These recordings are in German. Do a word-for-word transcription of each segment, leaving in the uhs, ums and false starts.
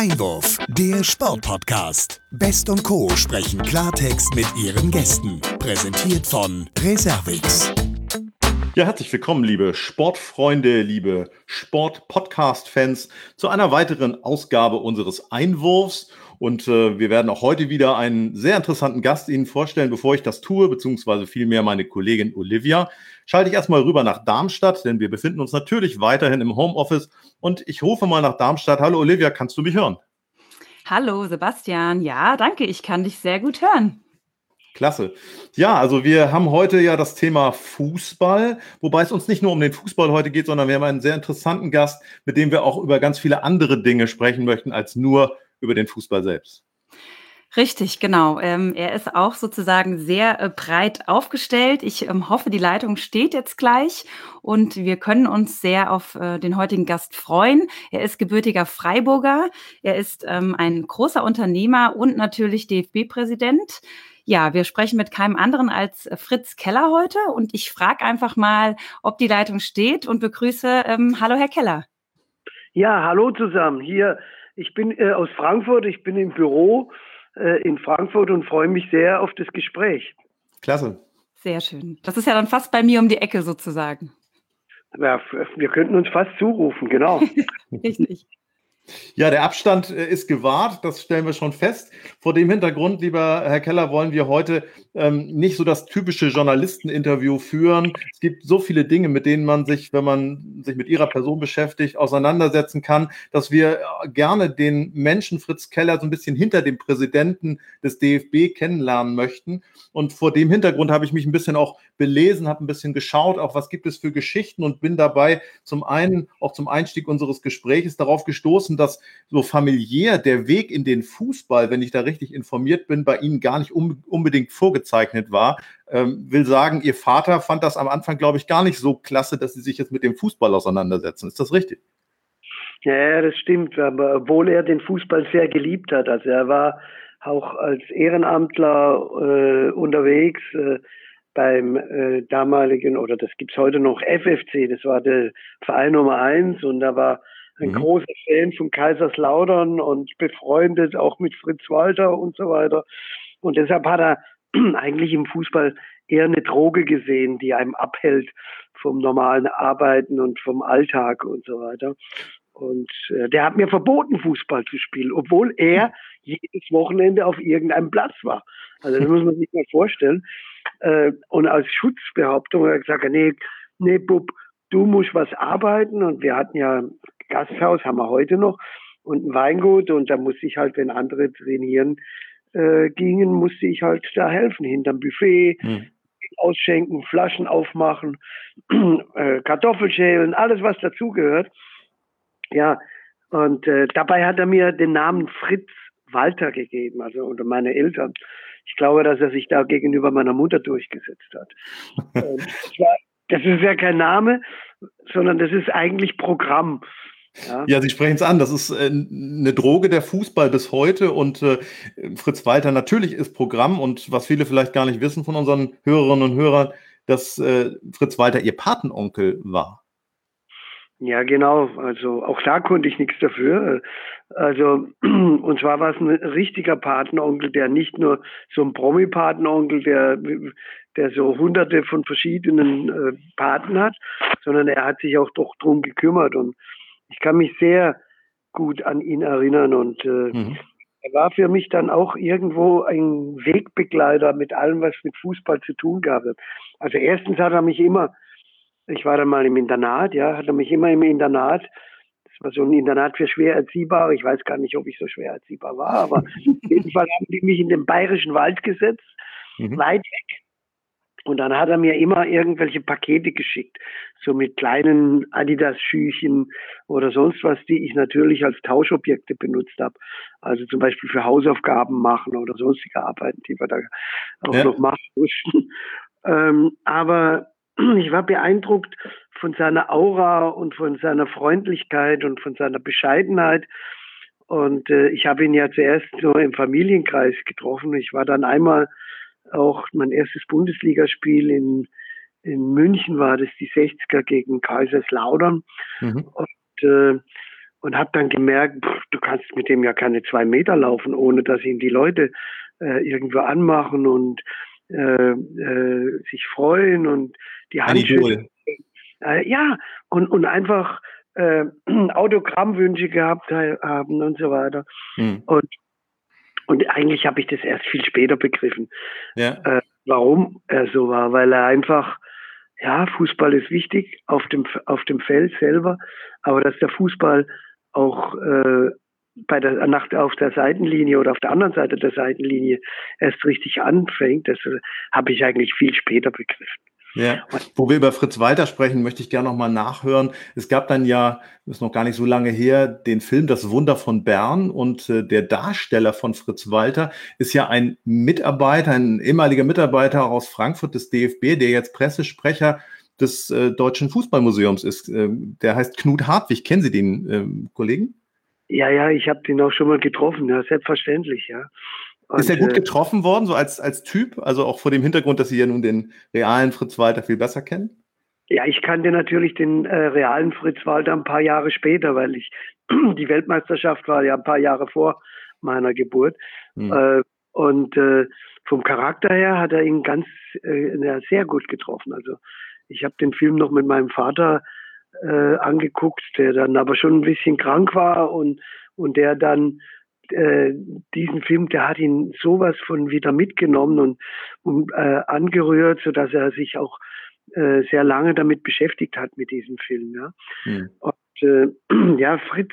Einwurf, der Sportpodcast. Best und Co. sprechen Klartext mit ihren Gästen. Präsentiert von Reservix. Ja, herzlich willkommen, liebe Sportfreunde, liebe Sport-Podcast-Fans, zu einer weiteren Ausgabe unseres Einwurfs. Und äh, wir werden auch heute wieder einen sehr interessanten Gast Ihnen vorstellen. Bevor ich das tue, beziehungsweise vielmehr meine Kollegin Olivia, schalte ich erstmal rüber nach Darmstadt, denn wir befinden uns natürlich weiterhin im Homeoffice. Und ich rufe mal nach Darmstadt. Hallo Olivia, kannst du mich hören? Hallo Sebastian, ja, danke, ich kann dich sehr gut hören. Klasse. Ja, also wir haben heute ja das Thema Fußball, wobei es uns nicht nur um den Fußball heute geht, sondern wir haben einen sehr interessanten Gast, mit dem wir auch über ganz viele andere Dinge sprechen möchten, als nur über den Fußball selbst. Richtig, genau. Ähm, er ist auch sozusagen sehr äh, breit aufgestellt. Ich ähm, hoffe, die Leitung steht jetzt gleich und wir können uns sehr auf äh, den heutigen Gast freuen. Er ist gebürtiger Freiburger, er ist ähm, ein großer Unternehmer und natürlich D F B-Präsident. Ja, wir sprechen mit keinem anderen als Fritz Keller heute und ich frage einfach mal, ob die Leitung steht und begrüße, ähm, hallo Herr Keller. Ja, hallo zusammen. Hier, ich bin äh, aus Frankfurt, ich bin im Büro äh, in Frankfurt und freue mich sehr auf das Gespräch. Klasse. Sehr schön. Das ist ja dann fast bei mir um die Ecke sozusagen. Ja, wir könnten uns fast zurufen, genau. Richtig. Ja, der Abstand ist gewahrt, das stellen wir schon fest. Vor dem Hintergrund, lieber Herr Keller, wollen wir heute ähm, nicht so das typische Journalisteninterview führen. Es gibt so viele Dinge, mit denen man sich, wenn man sich mit Ihrer Person beschäftigt, auseinandersetzen kann, dass wir gerne den Menschen Fritz Keller so ein bisschen hinter dem Präsidenten des D F B kennenlernen möchten. Und vor dem Hintergrund habe ich mich ein bisschen auch belesen, habe ein bisschen geschaut, auch was gibt es für Geschichten und bin dabei zum einen auch zum Einstieg unseres Gesprächs darauf gestoßen, dass so familiär der Weg in den Fußball, wenn ich da richtig informiert bin, bei Ihnen gar nicht um, unbedingt vorgezeichnet war. Ähm, will sagen, Ihr Vater fand das am Anfang, glaube ich, gar nicht so klasse, dass Sie sich jetzt mit dem Fußball auseinandersetzen. Ist das richtig? Ja, das stimmt, aber obwohl er den Fußball sehr geliebt hat. Also er war auch als Ehrenamtler äh, unterwegs äh, beim äh, damaligen, oder das gibt's heute noch, F F C, das war der Verein Nummer eins und da war ein mhm. großer Fan von Kaiserslautern und befreundet auch mit Fritz Walter und so weiter. Und deshalb hat er eigentlich im Fußball eher eine Droge gesehen, die einem abhält vom normalen Arbeiten und vom Alltag und so weiter. Und äh, der hat mir verboten, Fußball zu spielen, obwohl er jedes Wochenende auf irgendeinem Platz war. Also das muss man sich mal vorstellen. Äh, und als Schutzbehauptung hat er gesagt, nee, nee, Bub, du musst was arbeiten. Und wir hatten ja ein Gasthaus, haben wir heute noch, und ein Weingut. Und da musste ich halt, wenn andere trainieren äh, gingen, musste ich halt da helfen, hinterm Buffet, mhm. ausschenken, Flaschen aufmachen, äh, Kartoffelschälen, alles, was dazugehört. Ja, und äh, dabei hat er mir den Namen Fritz Walter gegeben, also unter meine Eltern. Ich glaube, dass er sich da gegenüber meiner Mutter durchgesetzt hat. Und das, war, das ist ja kein Name, sondern das ist eigentlich Programm. Ja, ja, Sie sprechen es an, das ist äh, eine Droge der Fußball bis heute und äh, Fritz Walter natürlich ist Programm und was viele vielleicht gar nicht wissen von unseren Hörerinnen und Hörern, dass äh, Fritz Walter Ihr Patenonkel war. Ja, genau. Also auch da konnte ich nichts dafür. Also und zwar war es ein richtiger Patenonkel, der nicht nur so ein Promi-Patenonkel, der der so hunderte von verschiedenen äh, Paten hat, sondern er hat sich auch doch drum gekümmert und ich kann mich sehr gut an ihn erinnern und äh, mhm. er war für mich dann auch irgendwo ein Wegbegleiter mit allem, was mit Fußball zu tun gab. Also erstens hat er mich immer Ich war dann mal im Internat, ja, hatte mich immer im Internat, das war so ein Internat für schwer Erziehbare, ich weiß gar nicht, ob ich so schwer erziehbar war, aber auf jeden Fall haben die mich in den bayerischen Wald gesetzt, mhm. weit weg. Und dann hat er mir immer irgendwelche Pakete geschickt, so mit kleinen Adidas-Schüchen oder sonst was, die ich natürlich als Tauschobjekte benutzt habe. Also zum Beispiel für Hausaufgaben machen oder sonstige Arbeiten, die wir da auch ja. noch machen mussten. Ähm, aber ich war beeindruckt von seiner Aura und von seiner Freundlichkeit und von seiner Bescheidenheit. Und äh, ich habe ihn ja zuerst so im Familienkreis getroffen. Ich war dann einmal auch mein erstes Bundesligaspiel in, in München, war das die sechziger gegen Kaiserslautern. Mhm. Und, äh, und und habe dann gemerkt, pff, du kannst mit dem ja keine zwei Meter laufen, ohne dass ihn die Leute äh, irgendwo anmachen und äh, äh, sich freuen und die Hand schütteln. Äh, ja, und, und einfach äh, Autogrammwünsche gehabt haben und so weiter. Mhm. Und, und eigentlich habe ich das erst viel später begriffen, ja. äh, warum er so war, weil er einfach, ja, Fußball ist wichtig auf dem, auf dem Feld selber, aber dass der Fußball auch äh, bei der, nach, auf der Seitenlinie oder auf der anderen Seite der Seitenlinie erst richtig anfängt, das äh, habe ich eigentlich viel später begriffen. Ja, wo wir über Fritz Walter sprechen, möchte ich gerne nochmal nachhören. Es gab dann ja, das ist noch gar nicht so lange her, den Film Das Wunder von Bern und äh, der Darsteller von Fritz Walter ist ja ein Mitarbeiter, ein ehemaliger Mitarbeiter aus Frankfurt des D F B, der jetzt Pressesprecher des äh, Deutschen Fußballmuseums ist. Äh, der heißt Knut Hartwig. Kennen Sie den äh, Kollegen? Ja, ja, ich habe den auch schon mal getroffen, ja, selbstverständlich, ja. Und, ist er gut getroffen worden, so als, als Typ? Also auch vor dem Hintergrund, dass Sie ja nun den realen Fritz Walter viel besser kennen? Ja, ich kannte natürlich den äh, realen Fritz Walter ein paar Jahre später, weil ich die Weltmeisterschaft war ja ein paar Jahre vor meiner Geburt. Hm. Äh, und äh, vom Charakter her hat er ihn ganz äh, ja, sehr gut getroffen. Also ich habe den Film noch mit meinem Vater äh, angeguckt, der dann aber schon ein bisschen krank war und, und der dann diesen Film, der hat ihn sowas von wieder mitgenommen und, und äh, angerührt, sodass er sich auch äh, sehr lange damit beschäftigt hat mit diesem Film. Ja. Mhm. Und äh, ja, Fritz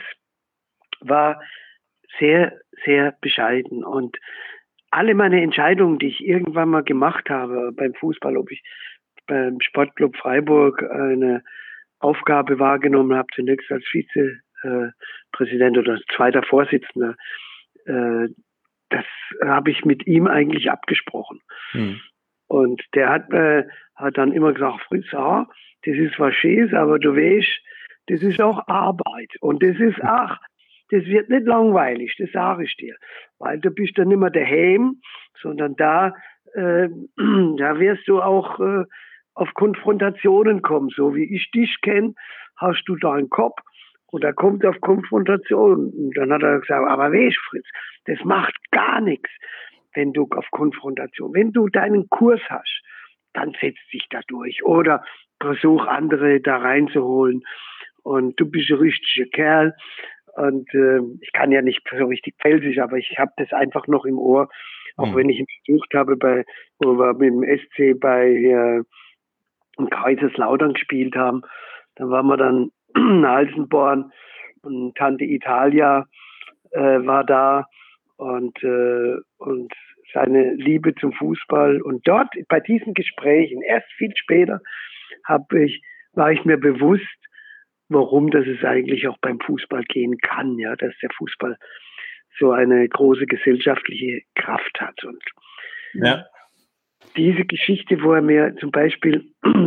war sehr, sehr bescheiden und alle meine Entscheidungen, die ich irgendwann mal gemacht habe beim Fußball, ob ich beim Sportclub Freiburg eine Aufgabe wahrgenommen habe, zunächst als Vize Äh, Präsident oder zweiter Vorsitzender, äh, das habe ich mit ihm eigentlich abgesprochen. Hm. Und der hat, äh, hat dann immer gesagt, Fritz, ja, das ist was Schönes, aber du weißt, das ist auch Arbeit. Und das ist auch, das wird nicht langweilig, das sage ich dir. Weil du bist dann nicht mehr daheim, sondern da, äh, da wirst du auch äh, auf Konfrontationen kommen. So wie ich dich kenne, hast du da einen Kopf. Und da kommt auf Konfrontation. Und dann hat er gesagt, aber weißt Fritz, das macht gar nichts, wenn du auf Konfrontation, wenn du deinen Kurs hast, dann setz dich da durch oder versuch andere da reinzuholen. Und du bist ein richtiger Kerl. Und äh, ich kann ja nicht so richtig pfälzisch, aber ich habe das einfach noch im Ohr, auch mhm. wenn ich ihn besucht habe, bei, wo wir mit dem S C bei äh, Kaiserslautern gespielt haben. Dann waren wir dann Alsenborn und Tante Italia äh, war da und, äh, und seine Liebe zum Fußball. Und dort bei diesen Gesprächen, erst viel später, hab ich, war ich mir bewusst, warum das es eigentlich auch beim Fußball gehen kann, ja, dass der Fußball so eine große gesellschaftliche Kraft hat. Und ja. diese Geschichte, wo er mir zum Beispiel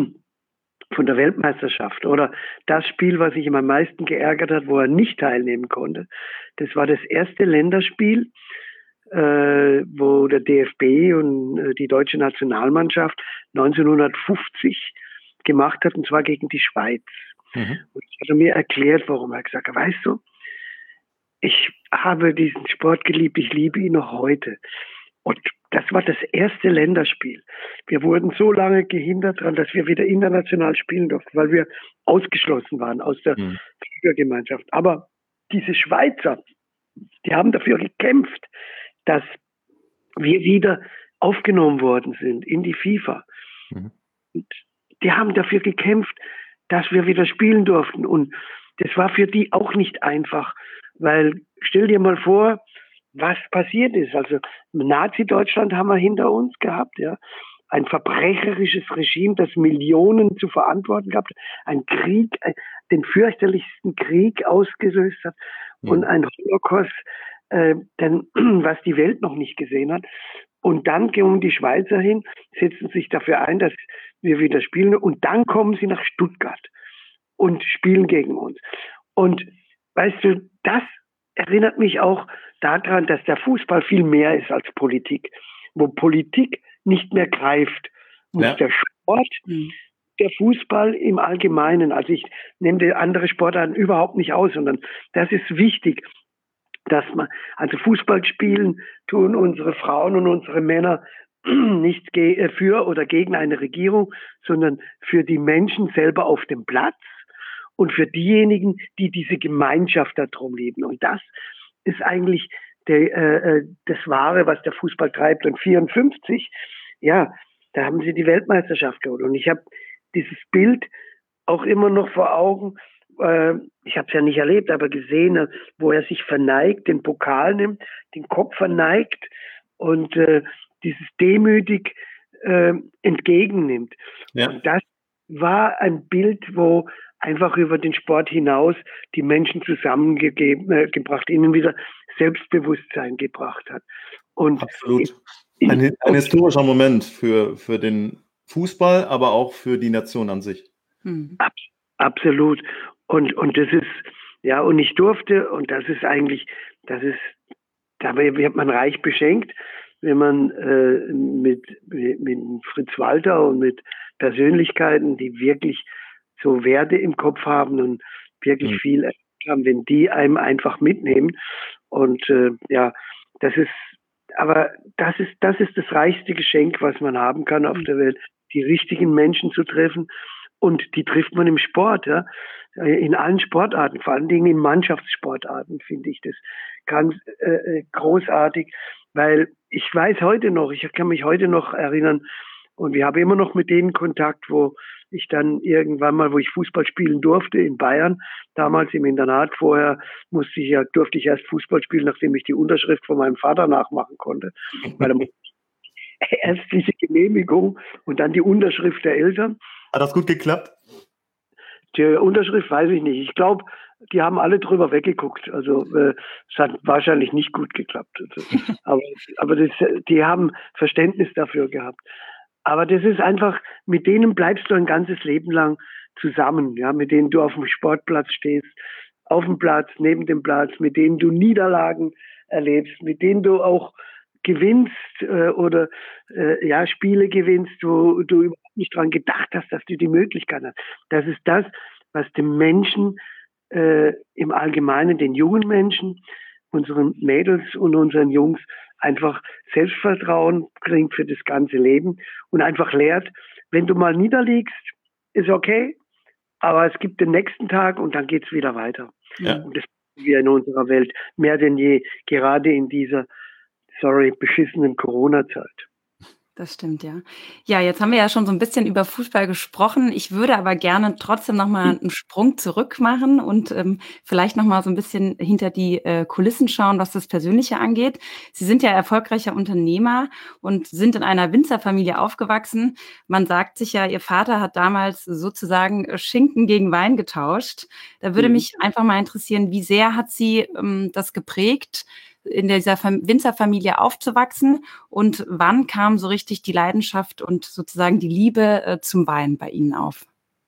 von der Weltmeisterschaft oder das Spiel, was sich ihm am meisten geärgert hat, wo er nicht teilnehmen konnte. Das war das erste Länderspiel, äh, wo der D F B und äh, die deutsche Nationalmannschaft neunzehnhundertfünfzig gemacht hat, und zwar gegen die Schweiz. Mhm. Und das hat er mir erklärt, warum. Er hat gesagt, weißt du, ich habe diesen Sport geliebt, ich liebe ihn noch heute. Und das war das erste Länderspiel. Wir wurden so lange gehindert daran, dass wir wieder international spielen durften, weil wir ausgeschlossen waren aus der mhm. Fliegergemeinschaft. Aber diese Schweizer, die haben dafür gekämpft, dass wir wieder aufgenommen worden sind in die FIFA. Mhm. Und die haben dafür gekämpft, dass wir wieder spielen durften. Und das war für die auch nicht einfach, weil stell dir mal vor, was passiert ist. Also Nazi-Deutschland haben wir hinter uns gehabt, ja. Ein verbrecherisches Regime, das Millionen zu verantworten gehabt, ein Krieg, den fürchterlichsten Krieg ausgelöst hat mhm. und ein Holocaust, äh, denn, was die Welt noch nicht gesehen hat. Und dann kommen die Schweizer hin, setzen sich dafür ein, dass wir wieder spielen, und dann kommen sie nach Stuttgart und spielen gegen uns. Und weißt du, das erinnert mich auch daran, dass der Fußball viel mehr ist als Politik. Wo Politik nicht mehr greift, muss ja. der Sport, der Fußball im Allgemeinen, also ich nehme die andere Sportarten überhaupt nicht aus, sondern das ist wichtig, dass man, also Fußball spielen tun unsere Frauen und unsere Männer nicht für oder gegen eine Regierung, sondern für die Menschen selber auf dem Platz und für diejenigen, die diese Gemeinschaft darum leben. Und das ist eigentlich der, äh, das Wahre, was der Fußball treibt. Und vierundfünfzig, ja, da haben sie die Weltmeisterschaft geholt. Und ich habe dieses Bild auch immer noch vor Augen. Äh, ich habe es ja nicht erlebt, aber gesehen, wo er sich verneigt, den Pokal nimmt, den Kopf verneigt und äh, dieses demütig äh, entgegennimmt. Ja. Und das war ein Bild, wo einfach über den Sport hinaus die Menschen zusammengebracht, äh, ihnen wieder Selbstbewusstsein gebracht hat. Und absolut. Ein, ein historischer Moment für, für den Fußball, aber auch für die Nation an sich. Mhm. Ab, absolut. Und, und das ist, ja, und ich durfte, und das ist eigentlich, das ist, da wird man reich beschenkt, wenn man äh, mit, mit, mit Fritz Walter und mit Persönlichkeiten, die wirklich so Werte im Kopf haben und wirklich mhm. viel erlebt haben, wenn die einem einfach mitnehmen. Und äh, ja, das ist, aber das ist, das ist das reichste Geschenk, was man haben kann auf der Welt, die richtigen Menschen zu treffen. Und die trifft man im Sport, ja, in allen Sportarten, vor allen Dingen in Mannschaftssportarten finde ich das ganz äh, großartig, weil ich weiß heute noch, ich kann mich heute noch erinnern und wir haben immer noch mit denen Kontakt, wo ich dann irgendwann mal, wo ich Fußball spielen durfte in Bayern, damals im Internat, vorher musste ich ja, durfte ich erst Fußball spielen, nachdem ich die Unterschrift von meinem Vater nachmachen konnte, weil er erst diese Genehmigung und dann die Unterschrift der Eltern. Hat das gut geklappt? Die Unterschrift weiß ich nicht. Ich glaube, die haben alle drüber weggeguckt. Also äh, es hat wahrscheinlich nicht gut geklappt. Also, aber aber das, die haben Verständnis dafür gehabt. Aber das ist einfach, mit denen bleibst du ein ganzes Leben lang zusammen, ja, mit denen du auf dem Sportplatz stehst, auf dem Platz, neben dem Platz, mit denen du Niederlagen erlebst, mit denen du auch gewinnst äh, oder äh, ja Spiele gewinnst, wo du überhaupt nicht dran gedacht hast, dass du die Möglichkeit hast. Das ist das, was dem Menschen äh, im Allgemeinen, den jungen Menschen, unseren Mädels und unseren Jungs einfach Selbstvertrauen bringt für das ganze Leben und einfach lehrt, wenn du mal niederliegst, ist okay, aber es gibt den nächsten Tag und dann geht's wieder weiter. Ja. Und das tun wir in unserer Welt mehr denn je, gerade in dieser sorry, beschissenen Corona-Zeit. Das stimmt, ja. Ja, jetzt haben wir ja schon so ein bisschen über Fußball gesprochen. Ich würde aber gerne trotzdem noch mal einen Sprung zurück machen und ähm, vielleicht noch mal so ein bisschen hinter die äh, Kulissen schauen, was das Persönliche angeht. Sie sind ja erfolgreicher Unternehmer und sind in einer Winzerfamilie aufgewachsen. Man sagt sich ja, Ihr Vater hat damals sozusagen Schinken gegen Wein getauscht. Da würde Mhm. mich einfach mal interessieren, wie sehr hat Sie ähm, das geprägt, in dieser Fam- Winzerfamilie aufzuwachsen und wann kam so richtig die Leidenschaft und sozusagen die Liebe äh, zum Wein bei Ihnen auf?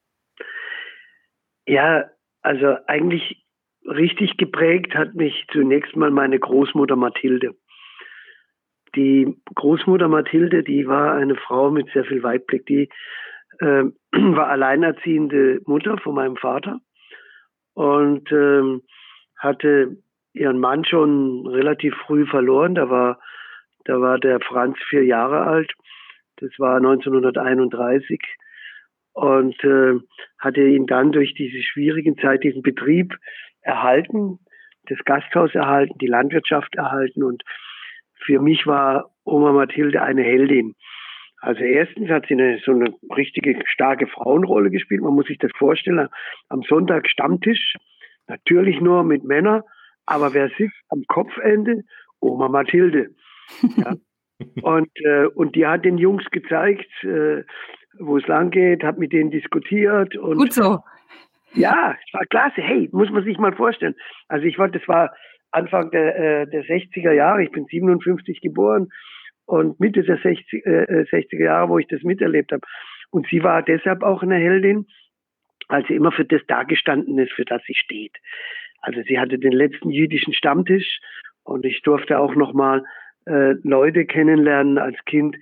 Ja, also eigentlich richtig geprägt hat mich zunächst mal meine Großmutter Mathilde. Die Großmutter Mathilde, die war eine Frau mit sehr viel Weitblick. Die äh, war alleinerziehende Mutter von meinem Vater und ähm, hatte ihren Mann schon relativ früh verloren. Da war, da war der Franz vier Jahre alt. Das war neunzehnhunderteinunddreißig. Und äh, hatte ihn dann durch diese schwierigen Zeit, diesen Betrieb erhalten, das Gasthaus erhalten, die Landwirtschaft erhalten. Und für mich war Oma Mathilde eine Heldin. Also erstens hat sie eine, so eine richtige starke Frauenrolle gespielt. Man muss sich das vorstellen, am Sonntag Stammtisch, natürlich nur mit Männern. Aber wer sitzt am Kopfende? Oma Mathilde. Ja. und, äh, und die hat den Jungs gezeigt, äh, wo es lang geht, hat mit denen diskutiert. Und Gut so. ja, es war klasse. Hey, muss man sich mal vorstellen. Also ich war, das war Anfang der, äh, der sechziger Jahre. Ich bin siebenundfünfzig geboren und Mitte der sechzig, äh, sechziger Jahre, wo ich das miterlebt habe. Und sie war deshalb auch eine Heldin, weil sie immer für das dagestanden ist, für das sie steht. Also sie hatte den letzten jüdischen Stammtisch und ich durfte auch noch mal äh, Leute kennenlernen als Kind,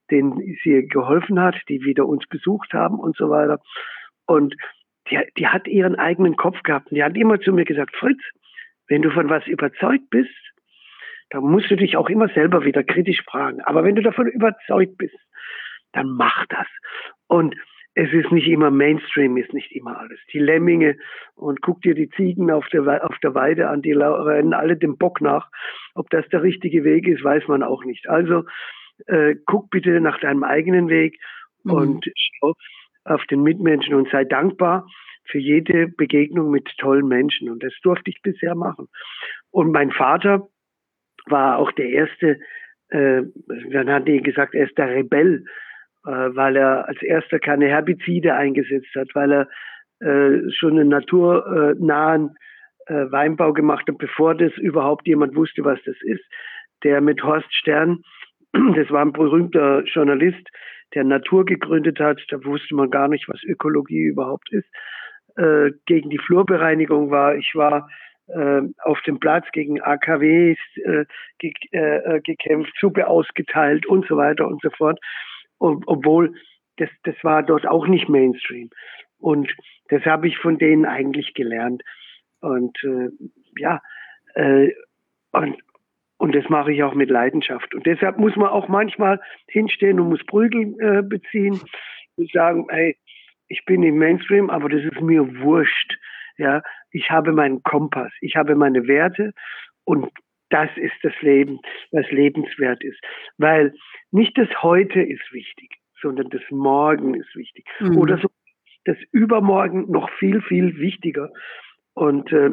denen sie geholfen hat, die wieder uns besucht haben und so weiter. Und die, die hat ihren eigenen Kopf gehabt. Und die hat immer zu mir gesagt, Fritz, wenn du von was überzeugt bist, dann musst du dich auch immer selber wieder kritisch fragen. Aber wenn du davon überzeugt bist, dann mach das. Und es ist nicht immer Mainstream, ist nicht immer alles. Die Lemminge und guck dir die Ziegen auf der, auf der Weide an, die rennen alle dem Bock nach. Ob das der richtige Weg ist, weiß man auch nicht. Also äh, guck bitte nach deinem eigenen Weg mhm. und schau auf den Mitmenschen und sei dankbar für jede Begegnung mit tollen Menschen. Und das durfte ich bisher machen. Und mein Vater war auch der erste, äh, dann hat die gesagt, er ist der Rebell, äh, weil er als erster keine Herbizide eingesetzt hat, weil er äh, schon einen naturnahen äh, Weinbau gemacht hat, bevor das überhaupt jemand wusste, was das ist. Der mit Horst Stern, das war ein berühmter Journalist, der Natur gegründet hat, da wusste man gar nicht, was Ökologie überhaupt ist, äh, gegen die Flurbereinigung war. Ich war äh, auf dem Platz gegen A K Ws äh, ge äh, gekämpft, Suppe ausgeteilt und so weiter und so fort. Und, obwohl das, das war dort auch nicht Mainstream. Und das habe ich von denen eigentlich gelernt. Und äh, ja, äh, und Und das mache ich auch mit Leidenschaft. Und deshalb muss man auch manchmal hinstehen und muss Prügel äh, beziehen und sagen, hey, ich bin im Mainstream, aber das ist mir wurscht. Ja, ich habe meinen Kompass, ich habe meine Werte und das ist das Leben, was lebenswert ist. Weil nicht das Heute ist wichtig, sondern das Morgen ist wichtig. Mhm. Oder so das Übermorgen noch viel, viel wichtiger. Und äh,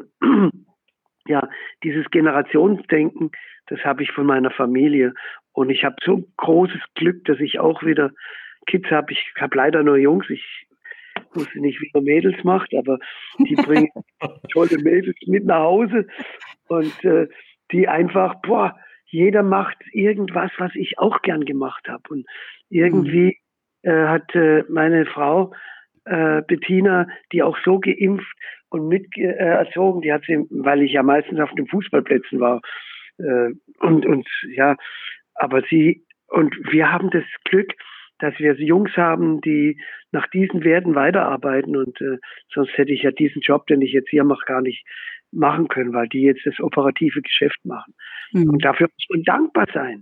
ja, dieses Generationsdenken, das habe ich von meiner Familie. Und ich habe so großes Glück, dass ich auch wieder Kids habe. Ich habe leider nur Jungs. Ich wusste nicht, wie man Mädels macht, aber die bringen tolle Mädels mit nach Hause. Und äh, die einfach, boah, jeder macht irgendwas, was ich auch gern gemacht habe. Und irgendwie äh, hat äh, meine Frau äh, Bettina, die auch so geimpft und mit äh, erzogen, die hat sie, weil ich ja meistens auf den Fußballplätzen war, äh, und, und ja, aber sie, und wir haben das Glück, dass wir Jungs haben, die nach diesen Werten weiterarbeiten und äh, sonst hätte ich ja diesen Job, den ich jetzt hier mache, gar nicht machen können, weil die jetzt das operative Geschäft machen. Mhm. Und dafür muss man dankbar sein.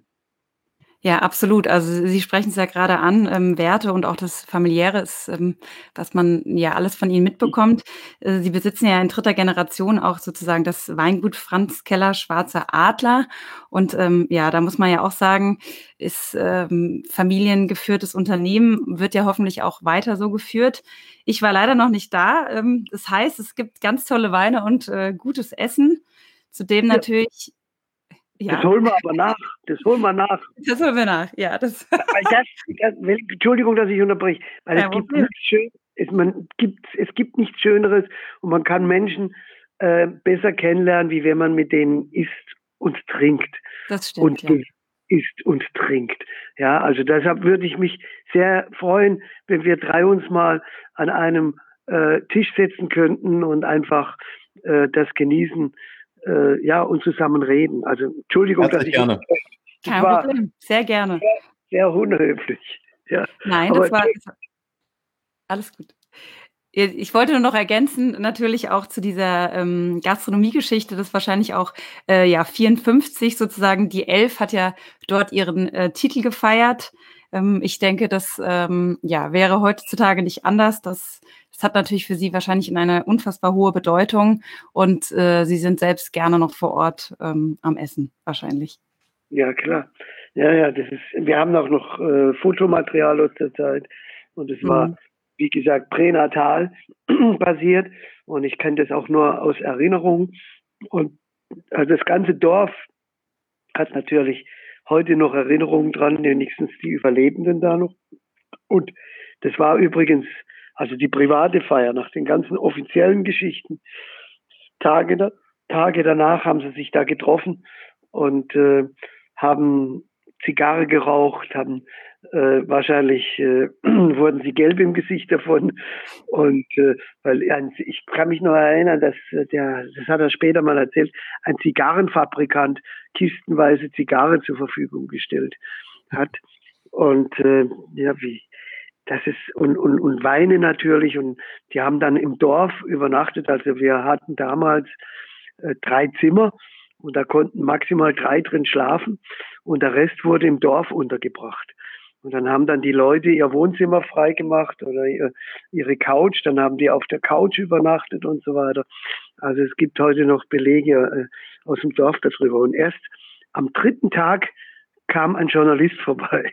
Ja, absolut. Also Sie sprechen es ja gerade an, ähm, Werte und auch das Familiäre ist, ähm, was man ja alles von Ihnen mitbekommt. Äh, Sie besitzen ja in dritter Generation auch sozusagen das Weingut Franz Keller Schwarzer Adler. Und ähm, ja, da muss man ja auch sagen, ist ähm, familiengeführtes Unternehmen, wird ja hoffentlich auch weiter so geführt. Ich war leider noch nicht da. Ähm, das heißt, es gibt ganz tolle Weine und äh, gutes Essen. Zudem ja. natürlich... Ja. Das holen wir aber nach. Das holen wir nach. Das holen wir nach, ja. Das das, das, Entschuldigung, dass ich unterbreche. Weil es gibt, nichts Schön, es, man gibt, es gibt nichts Schöneres und man kann Menschen äh, besser kennenlernen, wie wenn man mit denen isst und trinkt. Das stimmt, und ja. isst und trinkt. Ja, also deshalb würde ich mich sehr freuen, wenn wir drei uns mal an einem äh, Tisch setzen könnten und einfach äh, das genießen, Äh, ja, und zusammen reden. Also, Entschuldigung, Herzlich dass ich... gerne. Kein Problem, sehr gerne. Sehr, sehr unhöflich. Ja. Nein, das war, das war... Alles gut. Ich wollte nur noch ergänzen, natürlich auch zu dieser ähm, Gastronomiegeschichte, das wahrscheinlich auch äh, ja vierundfünfzig sozusagen, die Elf hat ja dort ihren äh, Titel gefeiert. Ähm, ich denke, das ähm, ja, wäre heutzutage nicht anders. Das, das hat natürlich für Sie wahrscheinlich eine unfassbar hohe Bedeutung und äh, Sie sind selbst gerne noch vor Ort ähm, am Essen wahrscheinlich. Ja, klar. Ja, ja, das ist, wir haben auch noch äh, Fotomaterial aus der Zeit und es war, mhm. wie gesagt, pränatal basiert und ich kenne das auch nur aus Erinnerung und also das ganze Dorf hat natürlich heute noch Erinnerungen dran, wenigstens die Überlebenden da noch. Und das war übrigens, also die private Feier nach den ganzen offiziellen Geschichten. Tage, da, Tage danach haben sie sich da getroffen und äh, haben Zigarre geraucht, haben äh, wahrscheinlich äh, wurden sie gelb im Gesicht davon und äh, weil ein, ich kann mich noch erinnern, dass äh, der, das hat er später mal erzählt, ein Zigarrenfabrikant kistenweise Zigarre zur Verfügung gestellt hat Und äh, ja, wie, das ist, und, und, und Weine natürlich, und die haben dann im Dorf übernachtet. Also wir hatten damals äh, drei Zimmer und da konnten maximal drei drin schlafen und der Rest wurde im Dorf untergebracht. Und dann haben dann die Leute ihr Wohnzimmer freigemacht oder ihr, ihre Couch, dann haben die auf der Couch übernachtet und so weiter. Also es gibt heute noch Belege äh, aus dem Dorf darüber. Und erst am dritten Tag kam ein Journalist vorbei.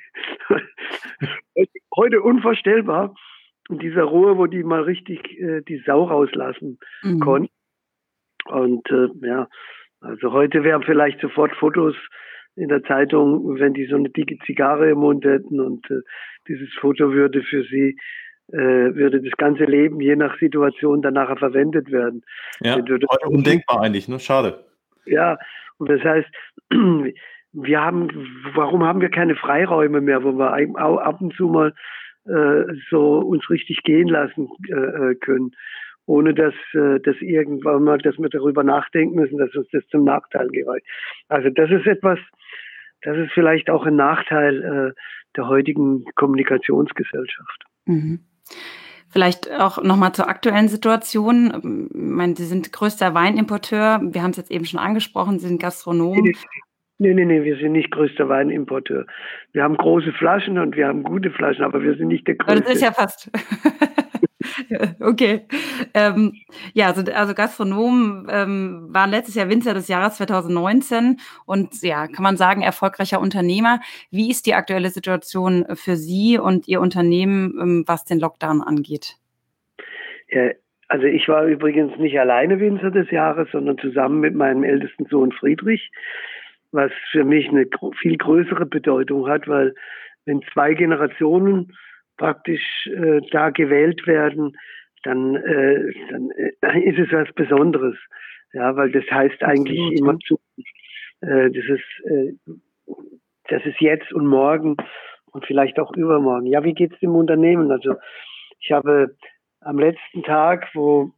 Heute unvorstellbar. In dieser Ruhe, wo die mal richtig äh, die Sau rauslassen mhm. konnten. Und äh, ja, also heute wären vielleicht sofort Fotos in der Zeitung, wenn die so eine dicke Zigarre im Mund hätten und äh, dieses Foto würde für sie, äh, würde das ganze Leben je nach Situation dann nachher verwendet werden. Ja, heute undenkbar eigentlich, ne? Schade. Ja, und das heißt, wir haben, warum haben wir keine Freiräume mehr, wo wir ab und zu mal äh, so uns richtig gehen lassen äh, können, ohne dass, äh, dass irgendwann mal, dass wir darüber nachdenken müssen, dass uns das zum Nachteil gereicht. Also das ist etwas, das ist vielleicht auch ein Nachteil äh, der heutigen Kommunikationsgesellschaft. Mhm. Vielleicht auch nochmal zur aktuellen Situation. Ich meine, Sie sind größter Weinimporteur. Wir haben es jetzt eben schon angesprochen, Sie sind Gastronom. Nee, nee, nee, wir sind nicht größter Weinimporteur. Wir haben große Flaschen und wir haben gute Flaschen, aber wir sind nicht der größte. Das ist ja fast. Okay. Ähm, ja, also, also Gastronomen ähm, waren letztes Jahr Winzer des Jahres zwanzig neunzehn und ja, kann man sagen, erfolgreicher Unternehmer. Wie ist die aktuelle Situation für Sie und Ihr Unternehmen, ähm, was den Lockdown angeht? Ja, also ich war übrigens nicht alleine Winzer des Jahres, sondern zusammen mit meinem ältesten Sohn Friedrich, was für mich eine viel größere Bedeutung hat, weil wenn zwei Generationen praktisch äh, da gewählt werden, dann, äh, dann äh, ist es was Besonderes. Ja, weil das heißt eigentlich Absolut, immer zu, äh, das ist, äh, das ist jetzt und morgen und vielleicht auch übermorgen. Ja, wie geht's dem Unternehmen? Also ich habe am letzten Tag, wo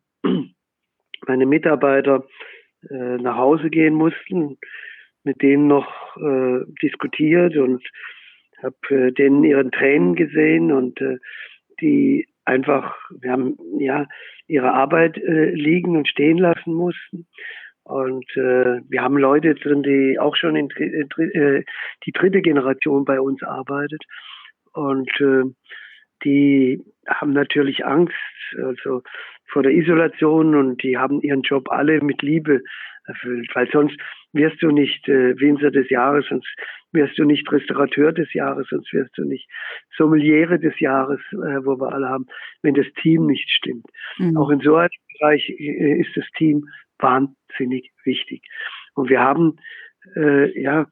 meine Mitarbeiter äh, nach Hause gehen mussten, mit denen noch äh, diskutiert und habe äh, denen ihren Tränen gesehen und äh, die einfach, wir haben ja ihre Arbeit äh, liegen und stehen lassen mussten. Und äh, wir haben Leute drin, die auch schon in äh, die dritte Generation bei uns arbeitet. Und äh, die haben natürlich Angst, also vor der Isolation, und die haben ihren Job alle mit Liebe erfüllt, weil sonst wirst du nicht äh, Winzer des Jahres, sonst wirst du nicht Restaurateur des Jahres, sonst wirst du nicht Sommeliere des Jahres, äh, wo wir alle haben, wenn das Team nicht stimmt. Mhm. Auch in so einem Bereich äh, ist das Team wahnsinnig wichtig. Und wir haben, äh, ja,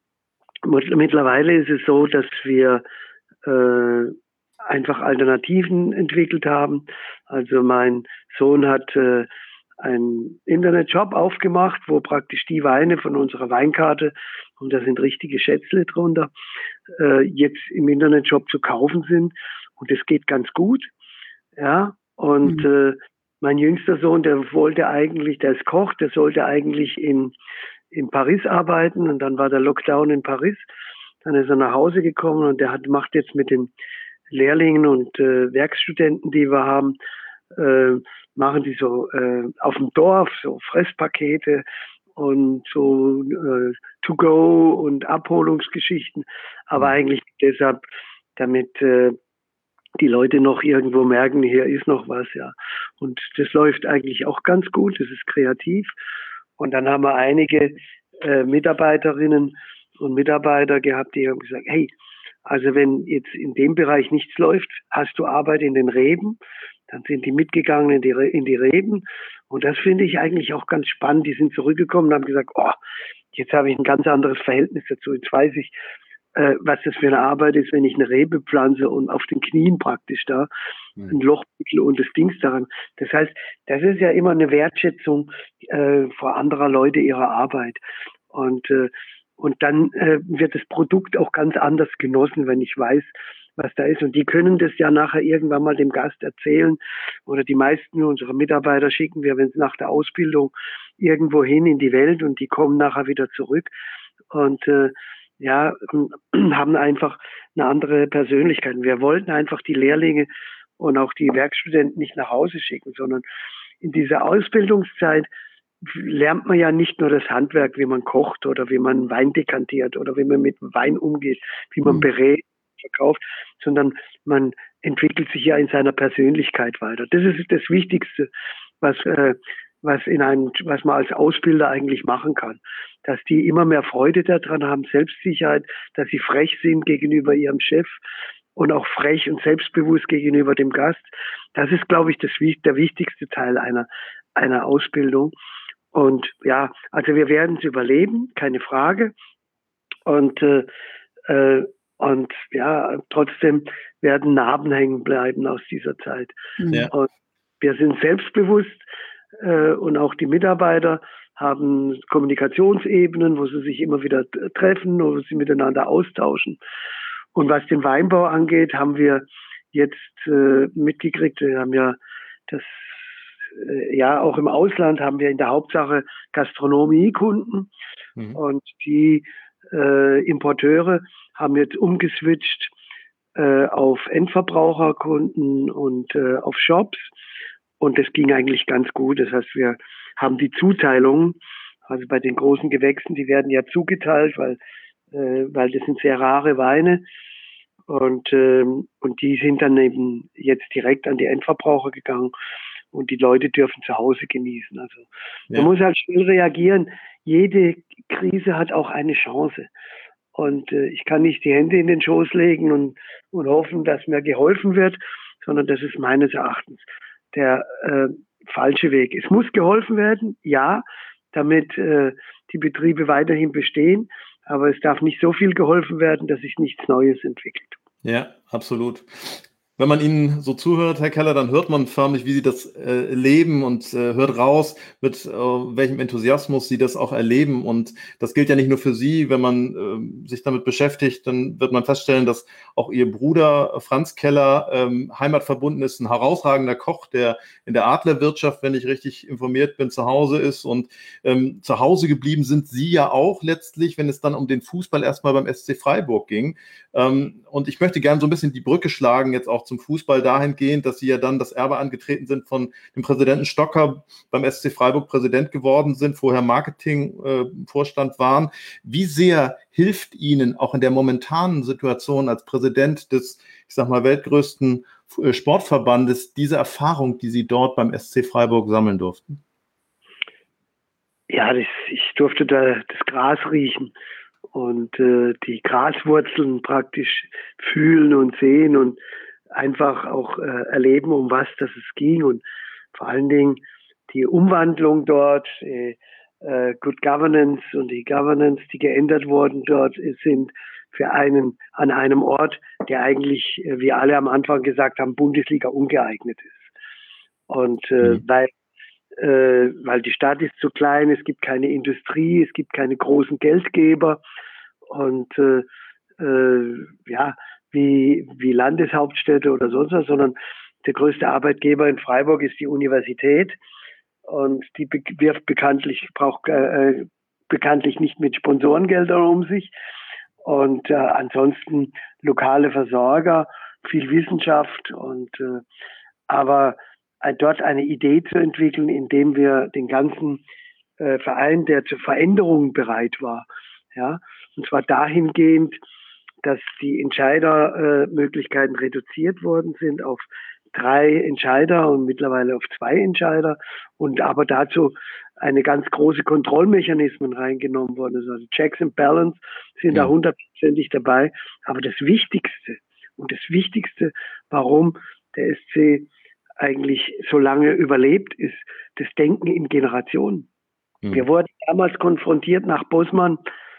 mittlerweile ist es so, dass wir äh, einfach Alternativen entwickelt haben. Also mein Sohn hat äh, einen Internetshop aufgemacht, wo praktisch die Weine von unserer Weinkarte, und da sind richtige Schätzle drunter, äh, jetzt im Internetshop zu kaufen sind. Und das geht ganz gut. Ja, und mhm. äh, mein jüngster Sohn, der wollte eigentlich, der ist Koch, der sollte eigentlich in, in Paris arbeiten, und dann war der Lockdown in Paris. Dann ist er nach Hause gekommen und der hat, macht jetzt mit den Lehrlingen und äh, Werkstudenten, die wir haben, äh, machen die so äh, auf dem Dorf so Fresspakete und so äh, To-Go und Abholungsgeschichten, aber eigentlich deshalb, damit äh, die Leute noch irgendwo merken, hier ist noch was, ja. Und das läuft eigentlich auch ganz gut, das ist kreativ. Und dann haben wir einige äh, Mitarbeiterinnen und Mitarbeiter gehabt, die haben gesagt, hey, also wenn jetzt in dem Bereich nichts läuft, hast du Arbeit in den Reben? Dann sind die mitgegangen in die, Re- in die Reben. Und das finde ich eigentlich auch ganz spannend. Die sind zurückgekommen und haben gesagt, oh, jetzt habe ich ein ganz anderes Verhältnis dazu. Jetzt weiß ich, äh, was das für eine Arbeit ist, wenn ich eine Rebe pflanze und auf den Knien praktisch da mhm. ein Loch und das Dings daran. Das heißt, das ist ja immer eine Wertschätzung äh, vor anderer Leute ihrer Arbeit. Und äh, Und dann äh, wird das Produkt auch ganz anders genossen, wenn ich weiß, was da ist. Und die können das ja nachher irgendwann mal dem Gast erzählen. Oder die meisten unserer Mitarbeiter schicken wir, wenn es nach der Ausbildung irgendwo hin in die Welt, und die kommen nachher wieder zurück. Und äh, ja, haben einfach eine andere Persönlichkeit. Wir wollten einfach die Lehrlinge und auch die Werkstudenten nicht nach Hause schicken, sondern in dieser Ausbildungszeit lernt man ja nicht nur das Handwerk, wie man kocht oder wie man Wein dekantiert oder wie man mit Wein umgeht, wie man berät, verkauft, sondern man entwickelt sich ja in seiner Persönlichkeit weiter. Das ist das Wichtigste, was, äh, was, in einem, was man als Ausbilder eigentlich machen kann. Dass die immer mehr Freude daran haben, Selbstsicherheit, dass sie frech sind gegenüber ihrem Chef und auch frech und selbstbewusst gegenüber dem Gast. Das ist, glaube ich, das, der wichtigste Teil einer, einer Ausbildung. Und ja, also wir werden es überleben, keine Frage. Und, äh, äh, und ja, trotzdem werden Narben hängen bleiben aus dieser Zeit. Ja. Und wir sind selbstbewusst äh, und auch die Mitarbeiter haben Kommunikationsebenen, wo sie sich immer wieder treffen, wo sie miteinander austauschen. Und was den Weinbau angeht, haben wir jetzt äh, mitgekriegt, wir haben ja das ja, auch im Ausland haben wir in der Hauptsache Gastronomiekunden mhm. und die äh, Importeure haben jetzt umgeswitcht äh, auf Endverbraucherkunden und äh, auf Shops und das ging eigentlich ganz gut. Das heißt, wir haben die Zuteilungen, also bei den großen Gewächsen, die werden ja zugeteilt, weil, äh, weil das sind sehr rare Weine und, äh, und die sind dann eben jetzt direkt an die Endverbraucher gegangen. Und die Leute dürfen zu Hause genießen. Also ja. Man muss halt schnell reagieren. Jede Krise hat auch eine Chance. Und äh, ich kann nicht die Hände in den Schoß legen und, und hoffen, dass mir geholfen wird, sondern das ist meines Erachtens der äh, falsche Weg. Es muss geholfen werden, ja, damit äh, die Betriebe weiterhin bestehen. Aber es darf nicht so viel geholfen werden, dass sich nichts Neues entwickelt. Ja, absolut. Wenn man Ihnen so zuhört, Herr Keller, dann hört man förmlich, wie Sie das äh, leben und äh, hört raus, mit äh, welchem Enthusiasmus Sie das auch erleben. Und das gilt ja nicht nur für Sie. Wenn man äh, sich damit beschäftigt, dann wird man feststellen, dass auch Ihr Bruder Franz Keller ähm, heimatverbunden ist, ein herausragender Koch, der in der Adlerwirtschaft, wenn ich richtig informiert bin, zu Hause ist. Und ähm, zu Hause geblieben sind Sie ja auch letztlich, wenn es dann um den Fußball erstmal beim S C Freiburg ging. Ähm, und ich möchte gerne so ein bisschen die Brücke schlagen, jetzt auch zum Fußball dahingehend, dass Sie ja dann das Erbe angetreten sind von dem Präsidenten Stocker, beim S C Freiburg Präsident geworden sind, vorher Marketingvorstand äh, waren. Wie sehr hilft Ihnen auch in der momentanen Situation als Präsident des, ich sag mal, weltgrößten äh, Sportverbandes diese Erfahrung, die Sie dort beim S C Freiburg sammeln durften? Ja, das, ich durfte da das Gras riechen und äh, die Graswurzeln praktisch fühlen und sehen und einfach auch äh, erleben, um was das es ging und vor allen Dingen die Umwandlung dort, äh, äh, Good Governance und die Governance, die geändert wurden dort sind für einen an einem Ort, der eigentlich, äh, wie alle am Anfang gesagt haben, Bundesliga ungeeignet ist. Und äh, mhm. weil äh, weil die Stadt ist zu klein, es gibt keine Industrie, es gibt keine großen Geldgeber und äh, äh, ja wie, wie Landeshauptstädte oder sonst was, sondern der größte Arbeitgeber in Freiburg ist die Universität und die wirft bekanntlich, braucht äh, bekanntlich nicht mit Sponsorengeldern um sich und äh, ansonsten lokale Versorger, viel Wissenschaft und äh, aber äh, dort eine Idee zu entwickeln, indem wir den ganzen äh, Verein, der zur Veränderung bereit war, ja, und zwar dahingehend, dass die Entscheidermöglichkeiten äh, reduziert worden sind auf drei Entscheider und mittlerweile auf zwei Entscheider und aber dazu eine ganz große Kontrollmechanismen reingenommen worden. Also Checks and Balance sind ja. da hundertprozentig dabei. Aber das Wichtigste und das Wichtigste, warum der S C eigentlich so lange überlebt, ist das Denken in Generationen. Mhm. Wir wurden damals konfrontiert nach Bosman,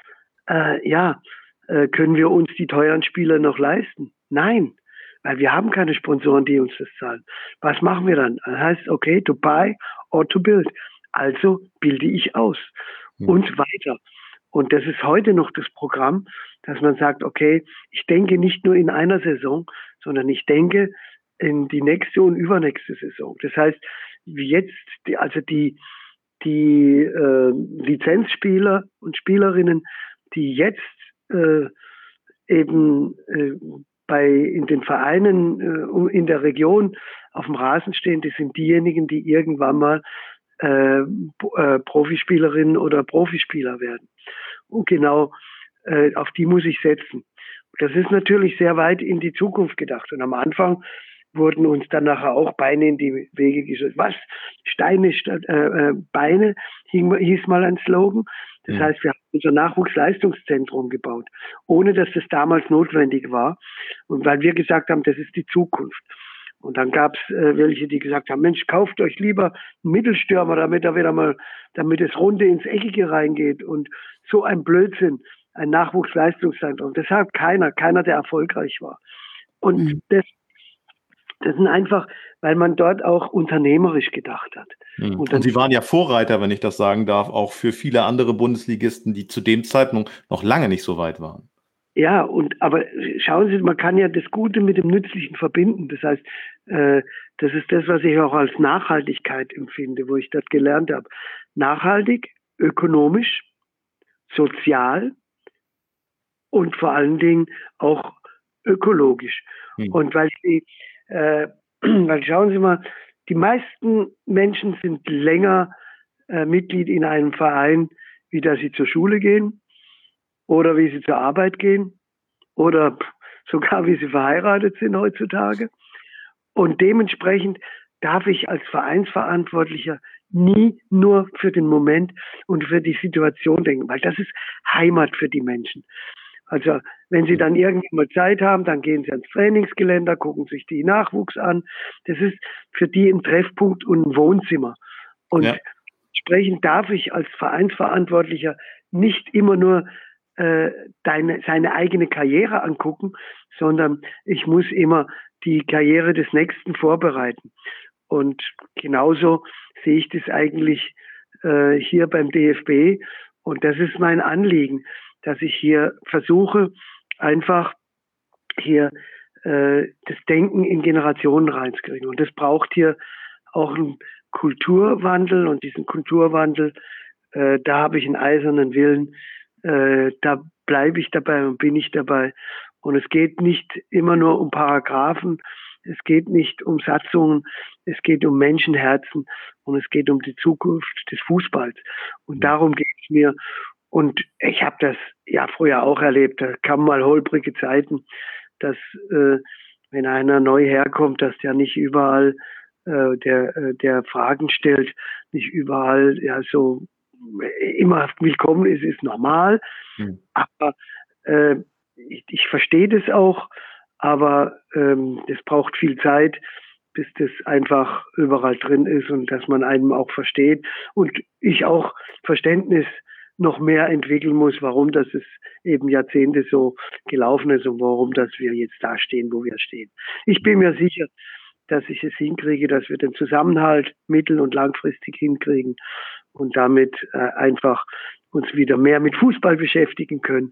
äh, ja, äh, können wir uns die teuren Spieler noch leisten? Nein, weil wir haben keine Sponsoren, die uns das zahlen. Was machen wir dann? Das heißt, okay, to buy or to build. Also bilde ich aus mhm. und weiter. Und das ist heute noch das Programm, dass man sagt, okay, ich denke nicht nur in einer Saison, sondern ich denke in die nächste und übernächste Saison. Das heißt, wie jetzt, die, also die, die äh, Lizenzspieler und Spielerinnen, die jetzt äh, eben äh, bei in den Vereinen äh, in der Region auf dem Rasen stehen, das sind diejenigen, die irgendwann mal äh, äh, Profispielerinnen oder Profispieler werden. Und genau äh, auf die muss ich setzen. Das ist natürlich sehr weit in die Zukunft gedacht. Und am Anfang wurden uns dann nachher auch Beine in die Wege gestellt. Was? Steine statt äh, Beine hieß mal ein Slogan. Das heißt, wir haben unser Nachwuchsleistungszentrum gebaut, ohne dass das damals notwendig war. Und weil wir gesagt haben, das ist die Zukunft. Und dann gab es äh, welche, die gesagt haben, Mensch, kauft euch lieber einen Mittelstürmer, damit er wieder mal, damit es Runde ins Eckige reingeht. Und so ein Blödsinn, ein Nachwuchsleistungszentrum. Das hat keiner, keiner, der erfolgreich war. Und mhm. das Das sind einfach, weil man dort auch unternehmerisch gedacht hat. Mhm. Und, und Sie waren ja Vorreiter, wenn ich das sagen darf, auch für viele andere Bundesligisten, die zu dem Zeitpunkt noch lange nicht so weit waren. Ja, und aber schauen Sie, man kann ja das Gute mit dem Nützlichen verbinden. Das heißt, äh, das ist das, was ich auch als Nachhaltigkeit empfinde, wo ich das gelernt habe. Nachhaltig, ökonomisch, sozial und vor allen Dingen auch ökologisch. Mhm. Und weil Sie Äh, weil schauen Sie mal, die meisten Menschen sind länger äh, Mitglied in einem Verein, wie dass sie zur Schule gehen oder wie sie zur Arbeit gehen oder sogar wie sie verheiratet sind heutzutage. Und dementsprechend darf ich als Vereinsverantwortlicher nie nur für den Moment und für die Situation denken, weil das ist Heimat für die Menschen. Also wenn Sie dann irgendwann mal Zeit haben, dann gehen Sie ans Trainingsgelände, gucken sich die Nachwuchs an. Das ist für die ein Treffpunkt und ein Wohnzimmer. Und ja. entsprechend darf ich als Vereinsverantwortlicher nicht immer nur äh, deine, seine eigene Karriere angucken, sondern ich muss immer die Karriere des Nächsten vorbereiten. Und genauso sehe ich das eigentlich äh, hier beim D F B. Und das ist mein Anliegen, dass ich hier versuche, einfach hier äh, das Denken in Generationen reinzukriegen. Und das braucht hier auch einen Kulturwandel. Und diesen Kulturwandel, äh, da habe ich einen eisernen Willen. Äh, da bleibe ich dabei und bin ich dabei. Und es geht nicht immer nur um Paragraphen. Es geht nicht um Satzungen. Es geht um Menschenherzen. Und es geht um die Zukunft des Fußballs. Und darum geht es mir. Und ich habe das ja früher auch erlebt. Da kamen mal holprige Zeiten, dass äh, wenn einer neu herkommt, dass der nicht überall äh, der äh, der Fragen stellt, nicht überall ja so immer willkommen ist, ist normal. Hm. Aber äh, ich, ich verstehe das auch, aber ähm, das braucht viel Zeit, bis das einfach überall drin ist und dass man einem auch versteht und ich auch Verständnis noch mehr entwickeln muss, warum das ist eben Jahrzehnte so gelaufen ist und warum dass wir jetzt da stehen, wo wir stehen. Ich bin mir sicher, dass ich es hinkriege, dass wir den Zusammenhalt mittel- und langfristig hinkriegen und damit äh, einfach uns wieder mehr mit Fußball beschäftigen können,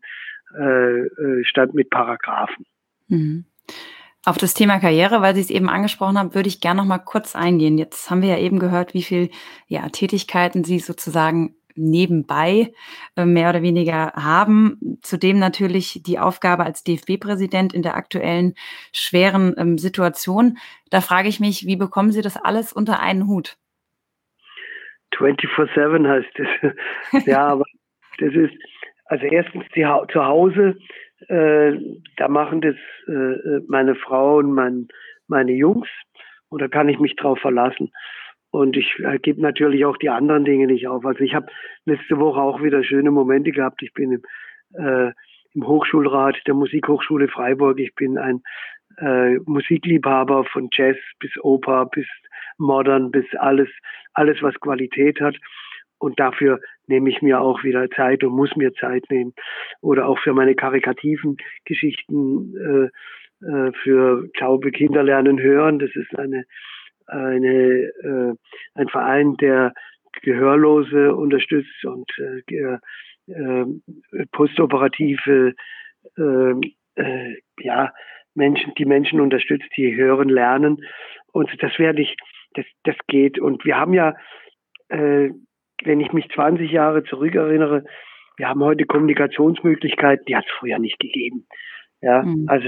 äh, äh, statt mit Paragraphen. Mhm. Auf das Thema Karriere, weil Sie es eben angesprochen haben, würde ich gerne noch mal kurz eingehen. Jetzt haben wir ja eben gehört, wie viel ja, Tätigkeiten Sie sozusagen nebenbei äh, mehr oder weniger haben. Zudem natürlich die Aufgabe als D F B-Präsident in der aktuellen schweren ähm, Situation. Da frage ich mich, wie bekommen Sie das alles unter einen Hut? vierundzwanzig sieben heißt es. Ja, aber das ist, also erstens die ha- zu Hause, äh, da machen das äh, meine Frau und mein, meine Jungs und da kann ich mich drauf verlassen. Und ich äh, gebe natürlich auch die anderen Dinge nicht auf. Also ich habe letzte Woche auch wieder schöne Momente gehabt. Ich bin im, äh, im Hochschulrat der Musikhochschule Freiburg. Ich bin ein äh, Musikliebhaber von Jazz bis Oper bis Modern bis alles, alles was Qualität hat. Und dafür nehme ich mir auch wieder Zeit und muss mir Zeit nehmen. Oder auch für meine karikativen Geschichten, äh, äh, für Taube Kinder lernen hören. Das ist eine eine äh, ein Verein, der Gehörlose unterstützt und äh, äh, postoperative äh, äh, ja Menschen, die Menschen unterstützt, die hören lernen und das werde ich, das das geht und wir haben ja, äh, wenn ich mich zwanzig Jahre zurückerinnere, wir haben heute Kommunikationsmöglichkeiten, die hat es früher nicht gegeben. Ja, Mhm. also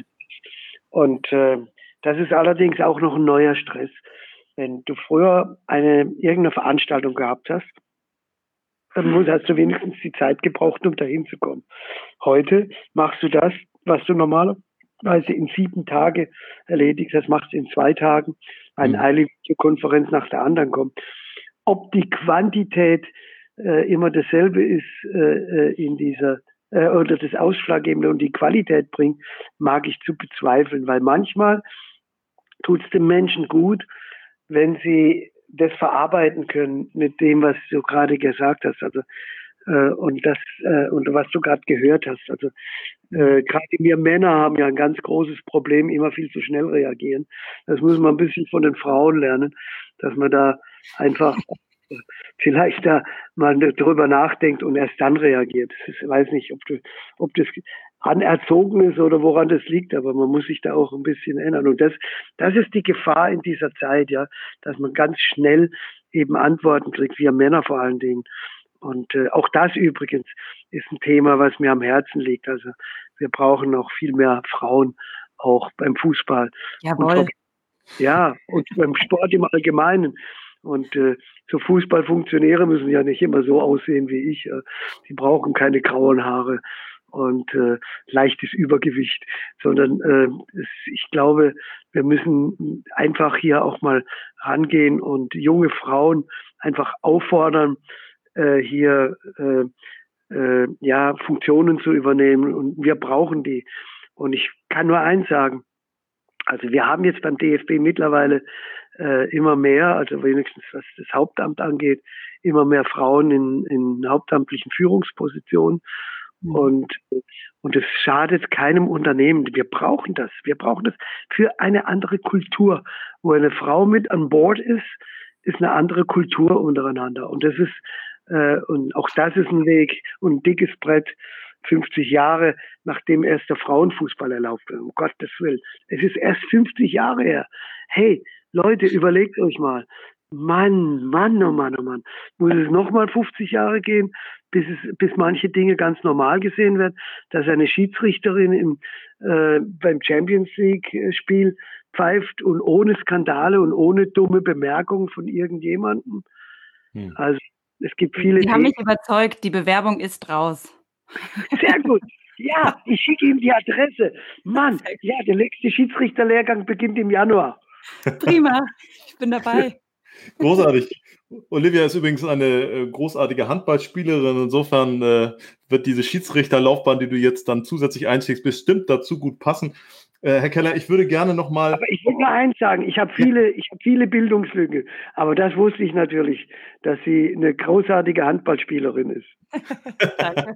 und äh, das ist allerdings auch noch ein neuer Stress. Wenn du früher eine irgendeine Veranstaltung gehabt hast, dann muss, hast du wenigstens die Zeit gebraucht, um dahin zu kommen. Heute machst du das, was du normalerweise in sieben Tage erledigst, das machst du in zwei Tagen, eine Mhm. eine Videokonferenz nach der anderen kommt. Ob die Quantität äh, immer dasselbe ist äh, in dieser äh, oder das Ausschlaggebende und die Qualität bringt, mag ich zu bezweifeln, weil manchmal tut es dem Menschen gut, wenn sie das verarbeiten können mit dem, was du gerade gesagt hast, also äh, und das äh, und was du gerade gehört hast. Also äh, gerade wir Männer haben ja ein ganz großes Problem, immer viel zu schnell reagieren. Das muss man ein bisschen von den Frauen lernen, dass man da einfach äh, vielleicht da mal drüber nachdenkt und erst dann reagiert. Ich weiß nicht, ob du, ob das anerzogen ist oder woran das liegt, aber man muss sich da auch ein bisschen ändern. Und das, das ist die Gefahr in dieser Zeit, ja, dass man ganz schnell eben Antworten kriegt, wir Männer vor allen Dingen. Und äh, auch das übrigens ist ein Thema, was mir am Herzen liegt. Also wir brauchen noch viel mehr Frauen, auch beim Fußball. Jawohl. Und ja, und beim Sport im Allgemeinen. Und äh, so Fußballfunktionäre müssen ja nicht immer so aussehen wie ich. Äh, die brauchen keine grauen Haare und äh, leichtes Übergewicht, sondern äh, es, ich glaube, wir müssen einfach hier auch mal rangehen und junge Frauen einfach auffordern, äh, hier äh, äh, ja Funktionen zu übernehmen. Und wir brauchen die. Und ich kann nur eins sagen, also wir haben jetzt beim D F B mittlerweile äh, immer mehr, also wenigstens was das Hauptamt angeht, immer mehr Frauen in, in hauptamtlichen Führungspositionen. Mhm. Und, und es schadet keinem Unternehmen. Wir brauchen das. Wir brauchen das für eine andere Kultur. Wo eine Frau mit an Bord ist, ist eine andere Kultur untereinander. Und das ist, äh, und auch das ist ein Weg und ein dickes Brett. fünfzig Jahre, nachdem erst der Frauenfußball erlaubt wird. Um Gottes Willen. Es ist erst fünfzig Jahre her. Hey, Leute, überlegt euch mal. Mann, Mann, oh Mann, oh Mann. Muss es nochmal fünfzig Jahre gehen, bis es, bis manche Dinge ganz normal gesehen werden, dass eine Schiedsrichterin im, äh, beim Champions League Spiel pfeift und ohne Skandale und ohne dumme Bemerkungen von irgendjemandem. Hm. Also, es gibt viele Sie haben Themen. mich überzeugt, die Bewerbung ist raus. Sehr gut. Ja, ich schicke ihm die Adresse. Mann, ja, der nächste Schiedsrichterlehrgang beginnt im Januar. Prima, ich bin dabei. Großartig. Olivia ist übrigens eine äh, großartige Handballspielerin. Insofern äh, wird diese Schiedsrichterlaufbahn, die du jetzt dann zusätzlich einschlägst, bestimmt dazu gut passen. Äh, Herr Keller, ich würde gerne nochmal... Aber ich will nur eins sagen, ich habe viele, ich habe viele Bildungslücke. Aber das wusste ich natürlich, dass sie eine großartige Handballspielerin ist. Danke.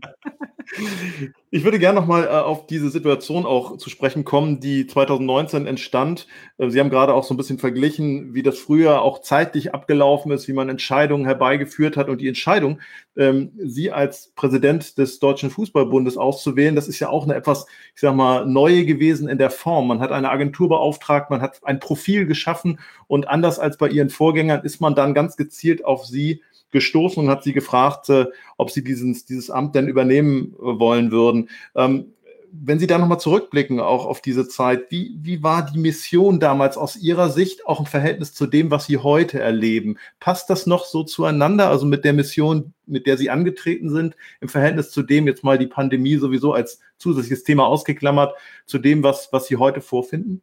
Ich würde gerne nochmal äh, auf diese Situation auch zu sprechen kommen, die zwanzig neunzehn entstand. Äh, Sie haben gerade auch so ein bisschen verglichen, wie das früher auch zeitlich abgelaufen ist, wie man Entscheidungen herbeigeführt hat. Und die Entscheidung, ähm, Sie als Präsident des Deutschen Fußballbundes auszuwählen, das ist ja auch eine etwas, ich sag mal, neue gewesen in der Form. Man hat eine Agentur beauftragt, man hat ein Profil geschaffen und anders als bei Ihren Vorgängern ist man dann ganz gezielt auf Sie gestoßen und hat sie gefragt, äh, ob sie dieses, dieses Amt denn übernehmen äh, wollen würden. Ähm, wenn Sie da nochmal zurückblicken, auch auf diese Zeit, wie, wie war die Mission damals aus Ihrer Sicht auch im Verhältnis zu dem, was Sie heute erleben? Passt das noch so zueinander, also mit der Mission, mit der Sie angetreten sind, im Verhältnis zu dem, jetzt mal die Pandemie sowieso als zusätzliches Thema ausgeklammert, zu dem, was, was Sie heute vorfinden?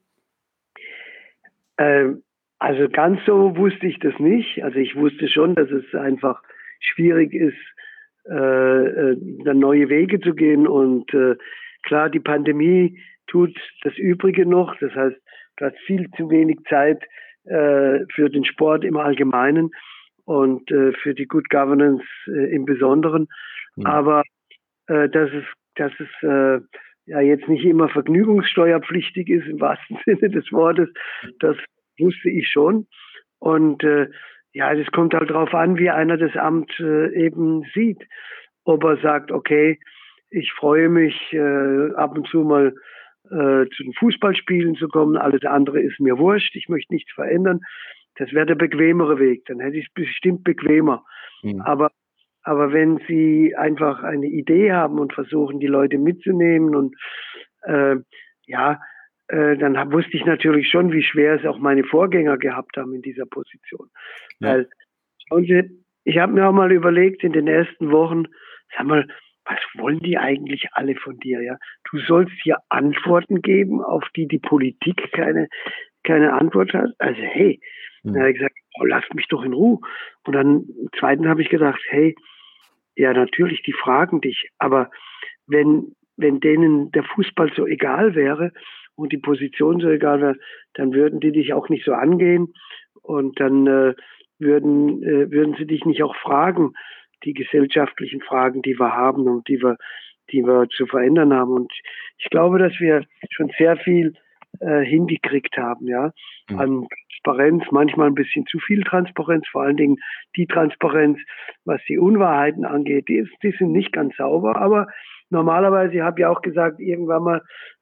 Ähm, Also ganz so wusste ich das nicht. Also ich wusste schon, dass es einfach schwierig ist, äh, dann neue Wege zu gehen. Und äh, klar, die Pandemie tut das Übrige noch. Das heißt, du hast viel zu wenig Zeit äh, für den Sport im Allgemeinen und äh, für die Good Governance äh, im Besonderen. Mhm. Aber äh, dass es, dass es äh, ja jetzt nicht immer vergnügungssteuerpflichtig ist im wahrsten Sinne des Wortes, das wusste ich schon. Und äh, ja, das kommt halt drauf an, wie einer das Amt äh, eben sieht. Ob er sagt, okay, ich freue mich, äh, ab und zu mal äh, zu den Fußballspielen zu kommen, alles andere ist mir wurscht, ich möchte nichts verändern. Das wäre der bequemere Weg, dann hätte ich es bestimmt bequemer. Mhm. Aber Aber wenn Sie einfach eine Idee haben und versuchen, die Leute mitzunehmen und äh, ja, äh, dann hab, wusste ich natürlich schon, wie schwer es auch meine Vorgänger gehabt haben in dieser Position. Ja. Weil, schauen Sie, ich habe mir auch mal überlegt in den ersten Wochen, sag mal, was wollen die eigentlich alle von dir? Ja, du sollst hier Antworten geben, auf die die Politik keine keine Antwort hat. Also hey, Mhm. dann habe ich gesagt, oh, lasst mich doch in Ruhe. Und dann im zweiten habe ich gedacht, hey, ja natürlich, die fragen dich, aber wenn wenn denen der Fußball so egal wäre und die Position so egal wäre, dann würden die dich auch nicht so angehen und dann äh, würden äh, würden sie dich nicht auch fragen, die gesellschaftlichen Fragen, die wir haben und die wir die wir zu verändern haben. Und ich glaube, dass wir schon sehr viel äh, hingekriegt haben, ja, Mhm. an Transparenz, manchmal ein bisschen zu viel Transparenz, vor allen Dingen die Transparenz, was die Unwahrheiten angeht, die, ist, die sind nicht ganz sauber, aber normalerweise, ich habe ja auch gesagt, irgendwann mal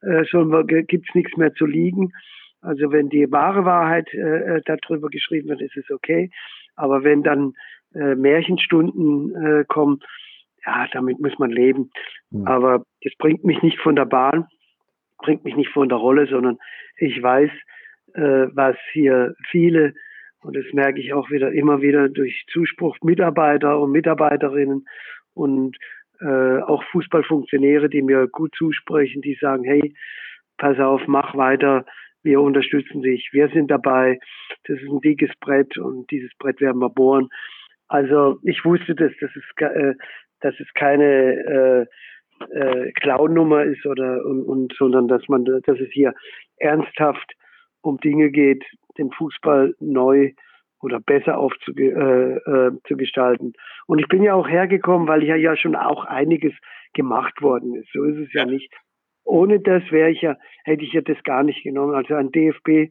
äh, gibt es nichts mehr zu liegen. Also wenn die wahre Wahrheit äh, darüber geschrieben wird, ist es okay. Aber wenn dann äh, Märchenstunden äh, kommen, ja, damit muss man leben. Mhm. Aber das bringt mich nicht von der Bahn, bringt mich nicht von der Rolle, sondern ich weiß, äh, was hier viele, und das merke ich auch wieder immer wieder durch Zuspruch Mitarbeiter und Mitarbeiterinnen und äh, auch Fußballfunktionäre, die mir gut zusprechen, die sagen, hey, pass auf, mach weiter, wir unterstützen dich, wir sind dabei, das ist ein dickes Brett und dieses Brett werden wir bohren. Also ich wusste das, dass es, äh, dass es keine äh, äh, Clown-Nummer ist oder und, und sondern dass man, dass es hier ernsthaft um Dinge geht, den Fußball neu oder besser aufzugestalten. Äh, äh, und ich bin ja auch hergekommen, weil ja ja schon auch einiges gemacht worden ist. So ist es ja, ja nicht. Ohne das wäre ich ja, hätte ich ja das gar nicht genommen. Also ein D F B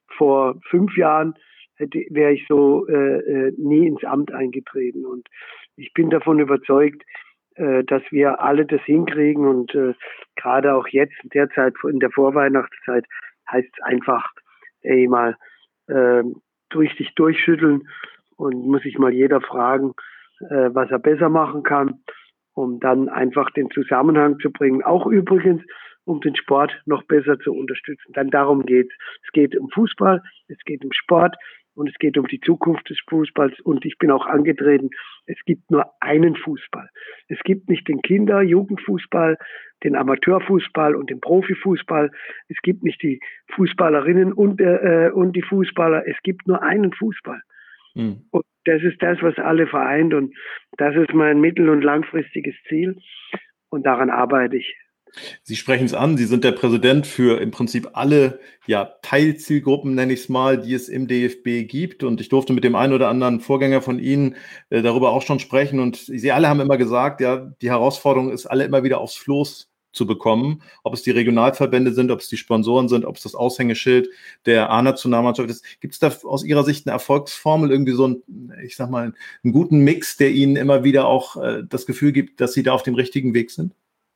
vor fünf Jahren hätte, wäre ich so äh, nie ins Amt eingetreten. Und ich bin davon überzeugt, äh, dass wir alle das hinkriegen. Und äh, gerade auch jetzt in der Zeit, in der Vorweihnachtszeit, heißt es einfach, ey, mal äh, durch sich durchschütteln und muss sich mal jeder fragen, äh, was er besser machen kann, um dann einfach den Zusammenhang zu bringen. Auch übrigens, um den Sport noch besser zu unterstützen. Dann darum geht's. Es geht um Fußball, es geht um Sport und es geht um die Zukunft des Fußballs. Und ich bin auch angetreten, es gibt nur einen Fußball. Es gibt nicht den Kinder-, Jugendfußball, den Amateurfußball und den Profifußball. Es gibt nicht die Fußballerinnen und, äh, und die Fußballer. Es gibt nur einen Fußball. Mhm. Und das ist das, was alle vereint. Und das ist mein mittel- und langfristiges Ziel. Und daran arbeite ich. Sie sprechen es an, Sie sind der Präsident für im Prinzip alle ja, Teilzielgruppen, nenne ich es mal, die es im D F B gibt. Und ich durfte mit dem einen oder anderen Vorgänger von Ihnen äh, darüber auch schon sprechen. Und Sie alle haben immer gesagt, ja, die Herausforderung ist, alle immer wieder aufs Floß zu bekommen. Ob es die Regionalverbände sind, ob es die Sponsoren sind, ob es das Aushängeschild der A-Nationalmannschaft ist. Gibt es da aus Ihrer Sicht eine Erfolgsformel, irgendwie so einen, ich sag mal, einen guten Mix, der Ihnen immer wieder auch äh, das Gefühl gibt, dass Sie da auf dem richtigen Weg sind?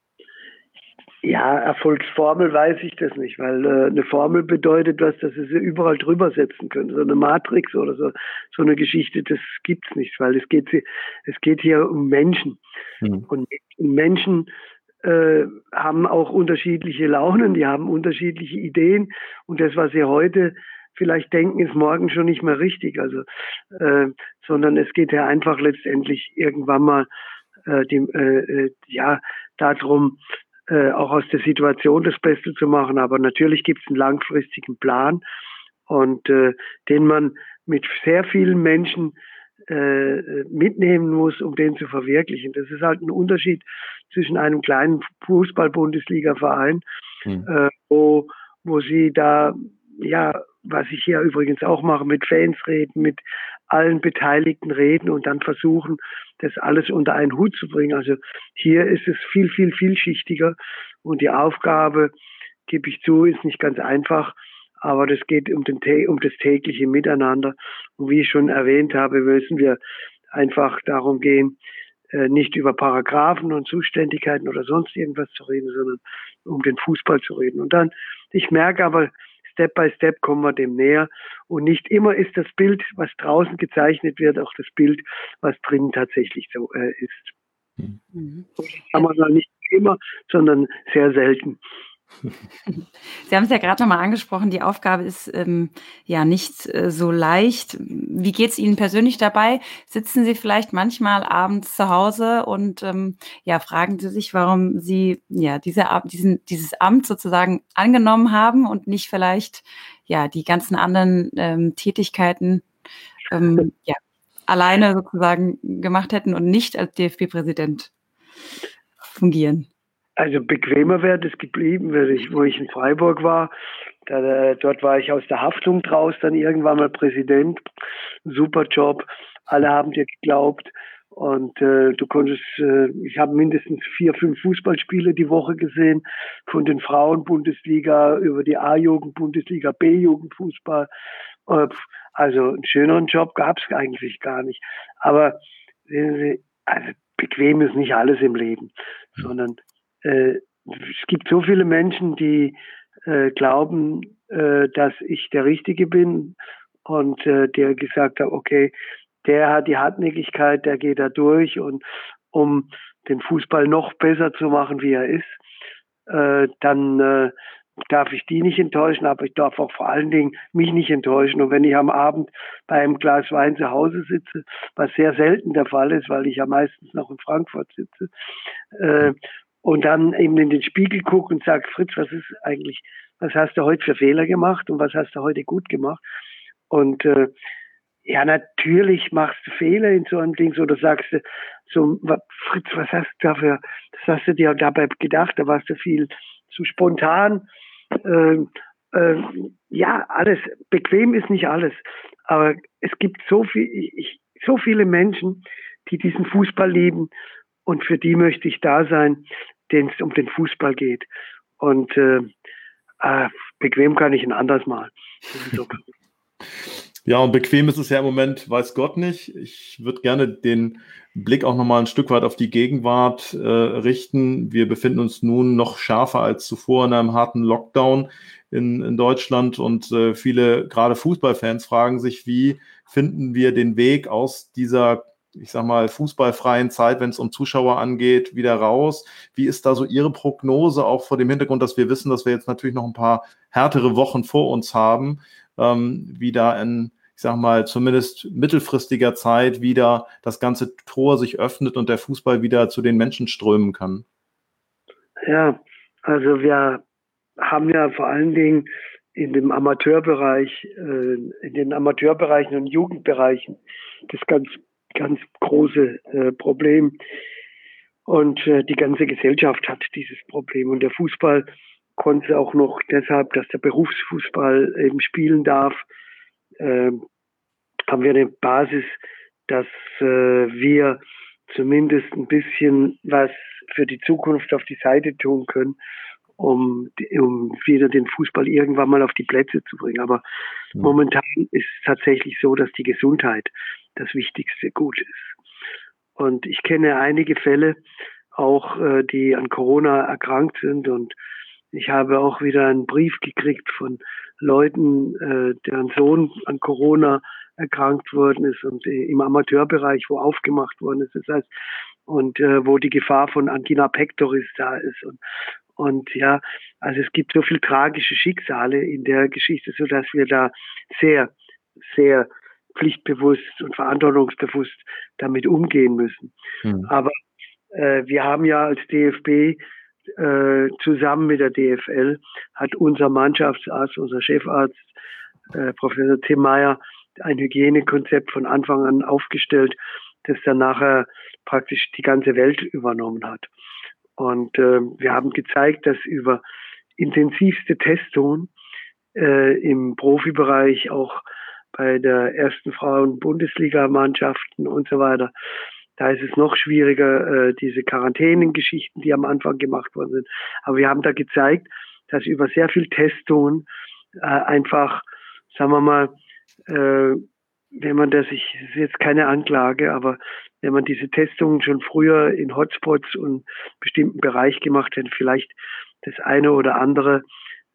Ja, Erfolgsformel weiß ich das nicht, weil äh, eine Formel bedeutet was, dass Sie sie überall drüber setzen können. So eine Matrix oder so, so eine Geschichte, das gibt's nicht, weil es geht, es geht hier um Menschen. Mhm. Und Menschen äh, haben auch unterschiedliche Launen, die haben unterschiedliche Ideen und das, was sie heute vielleicht denken, ist morgen schon nicht mehr richtig. Also, äh, sondern es geht ja einfach letztendlich irgendwann mal äh, dem, äh, ja darum, Äh, auch aus der Situation das Beste zu machen. Aber natürlich gibt es einen langfristigen Plan und äh, den man mit sehr vielen Menschen äh, mitnehmen muss, um den zu verwirklichen. Das ist halt ein Unterschied zwischen einem kleinen Fußball-Bundesliga-Verein, mhm. äh, wo, wo sie da, ja, was ich hier übrigens auch mache, mit Fans reden, mit allen Beteiligten reden und dann versuchen, das alles unter einen Hut zu bringen. Also hier ist es viel, viel, vielschichtiger und die Aufgabe, gebe ich zu, ist nicht ganz einfach, aber das geht um, den, um das tägliche Miteinander. Und wie ich schon erwähnt habe, müssen wir einfach darum gehen, nicht über Paragraphen und Zuständigkeiten oder sonst irgendwas zu reden, sondern um den Fußball zu reden. Und dann, ich merke aber, es Step by Step kommen wir dem näher. Und nicht immer ist das Bild, was draußen gezeichnet wird, auch das Bild, was drinnen tatsächlich so äh, ist. Mhm. Das kann man noch nicht immer, sondern sehr selten. Sie haben es ja gerade nochmal angesprochen, die Aufgabe ist ähm, ja nicht äh, so leicht. Wie geht es Ihnen persönlich dabei? Sitzen Sie vielleicht manchmal abends zu Hause und ähm, ja, fragen Sie sich, warum Sie ja diese, diesen, dieses Amt sozusagen angenommen haben und nicht vielleicht ja die ganzen anderen ähm, Tätigkeiten ähm, ja, alleine sozusagen gemacht hätten und nicht als D F B-Präsident fungieren? Also bequemer wäre es geblieben, wenn ich, wo ich in Freiburg war. Da, äh, dort war ich aus der Haftung draus, dann irgendwann mal Präsident. Super Job. Alle haben dir geglaubt. Und äh, du konntest, äh, ich habe mindestens vier, fünf Fußballspiele die Woche gesehen, von den Frauen-Bundesliga über die A-Jugend, Bundesliga, B-Jugendfußball. Äh, also einen schöneren Job gab es eigentlich gar nicht. Aber äh, also bequem ist nicht alles im Leben, sondern Äh, es gibt so viele Menschen, die äh, glauben, äh, dass ich der Richtige bin und äh, der gesagt hat, okay, der hat die Hartnäckigkeit, der geht da durch und um den Fußball noch besser zu machen, wie er ist, äh, dann äh, darf ich die nicht enttäuschen, aber ich darf auch vor allen Dingen mich nicht enttäuschen. Und wenn ich am Abend bei einem Glas Wein zu Hause sitze, was sehr selten der Fall ist, weil ich ja meistens noch in Frankfurt sitze, äh, und dann eben in den Spiegel gucke und sage, Fritz, was ist eigentlich, was hast du heute für Fehler gemacht und was hast du heute gut gemacht? Und äh, ja, natürlich machst du Fehler in so einem Ding, so da sagst du, so, Fritz, was hast du dafür, das hast du dir dabei gedacht, da warst du viel zu spontan. Äh, äh, ja, alles, bequem ist nicht alles, aber es gibt so viel, ich, so viele Menschen, die diesen Fußball lieben und für die möchte ich da sein, denen es um den Fußball geht. Und äh, äh, bequem kann ich ein anderes Mal. Ja, und bequem ist es ja im Moment, weiß Gott nicht. Ich würde gerne den Blick auch nochmal ein Stück weit auf die Gegenwart äh, richten. Wir befinden uns nun noch schärfer als zuvor in einem harten Lockdown in, in Deutschland und äh, viele, gerade Fußballfans, fragen sich, wie finden wir den Weg aus dieser, ich sag mal, fußballfreien Zeit, wenn es um Zuschauer angeht, wieder raus. Wie ist da so Ihre Prognose, auch vor dem Hintergrund, dass wir wissen, dass wir jetzt natürlich noch ein paar härtere Wochen vor uns haben, ähm, wie da in, ich sag mal, zumindest mittelfristiger Zeit wieder das ganze Tor sich öffnet und der Fußball wieder zu den Menschen strömen kann? Ja, also wir haben ja vor allen Dingen in dem Amateurbereich, äh, in den Amateurbereichen und Jugendbereichen das ganz ganz große äh, Problem. Und äh, die ganze Gesellschaft hat dieses Problem. Und der Fußball konnte auch noch deshalb, dass der Berufsfußball eben spielen darf, äh, haben wir eine Basis, dass äh, wir zumindest ein bisschen was für die Zukunft auf die Seite tun können, um, um wieder den Fußball irgendwann mal auf die Plätze zu bringen. Aber mhm. momentan ist es tatsächlich so, dass die Gesundheit das wichtigste Gut ist. Und ich kenne einige Fälle, auch äh, die an Corona erkrankt sind. Und ich habe auch wieder einen Brief gekriegt von Leuten, äh, deren Sohn an Corona erkrankt worden ist und äh, im Amateurbereich, wo aufgemacht worden ist. Das heißt, und äh, wo die Gefahr von Angina pectoris da ist. Und, und ja, also es gibt so viel tragische Schicksale in der Geschichte, sodass wir da sehr, sehr pflichtbewusst und verantwortungsbewusst damit umgehen müssen. Mhm. Aber äh, wir haben ja als D F B äh, zusammen mit der D F L hat unser Mannschaftsarzt, unser Chefarzt, äh, Professor Tim Meyer, ein Hygienekonzept von Anfang an aufgestellt, das dann nachher praktisch die ganze Welt übernommen hat. Und äh, wir haben gezeigt, dass über intensivste Testungen äh, im Profibereich, auch bei der ersten Frauen-Bundesliga-Mannschaften und so weiter, da ist es noch schwieriger, äh, diese Quarantänengeschichten, die am Anfang gemacht worden sind. Aber wir haben da gezeigt, dass über sehr viel Testungen äh, einfach, sagen wir mal, äh, wenn man das, ich, das ist jetzt keine Anklage, aber wenn man diese Testungen schon früher in Hotspots und bestimmten Bereich gemacht hätte, vielleicht das eine oder andere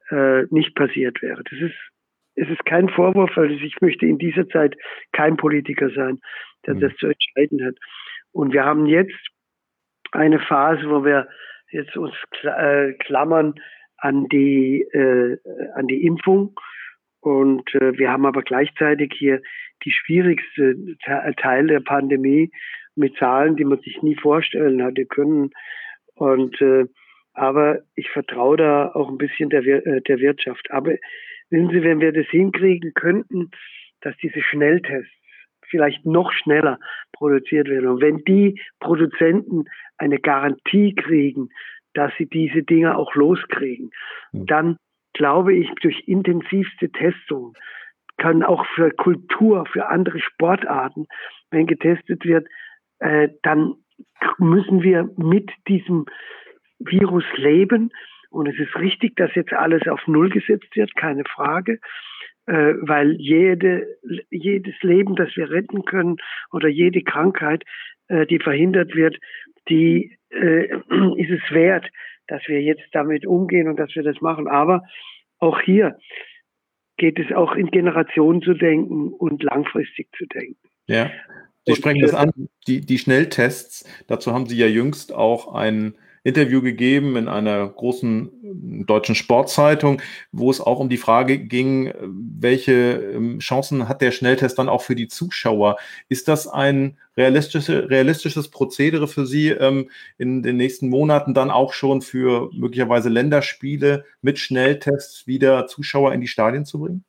äh, nicht passiert wäre. Das ist, es ist kein Vorwurf, weil ich möchte in dieser Zeit kein Politiker sein, der mhm. das zu entscheiden hat. Und wir haben jetzt eine Phase, wo wir jetzt uns äh, klammern an die, äh, an die Impfung. Und äh, wir haben aber gleichzeitig hier die schwierigste Te- Teil der Pandemie mit Zahlen, die man sich nie vorstellen hatte können. Und äh, aber ich vertraue da auch ein bisschen der, Wir- äh, der Wirtschaft. Aber wissen Sie, wenn wir das hinkriegen könnten, dass diese Schnelltests vielleicht noch schneller produziert werden. Und wenn die Produzenten eine Garantie kriegen, dass sie diese Dinge auch loskriegen, dann glaube ich, durch intensivste Testungen kann auch für Kultur, für andere Sportarten, wenn getestet wird, äh, dann müssen wir mit diesem Virus leben. Und es ist richtig, dass jetzt alles auf Null gesetzt wird, keine Frage, äh, weil jede, jedes Leben, das wir retten können oder jede Krankheit, äh, die verhindert wird, die äh, ist es wert, dass wir jetzt damit umgehen und dass wir das machen. Aber auch hier geht es auch in Generationen zu denken und langfristig zu denken. Ja, Sie sprechen das an, die, die Schnelltests. Dazu haben Sie ja jüngst auch ein Interview gegeben in einer großen deutschen Sportzeitung, wo es auch um die Frage ging, welche Chancen hat der Schnelltest dann auch für die Zuschauer? Ist das ein realistische, realistisches Prozedere für Sie, ähm, in den nächsten Monaten dann auch schon für möglicherweise Länderspiele mit Schnelltests wieder Zuschauer in die Stadien zu bringen?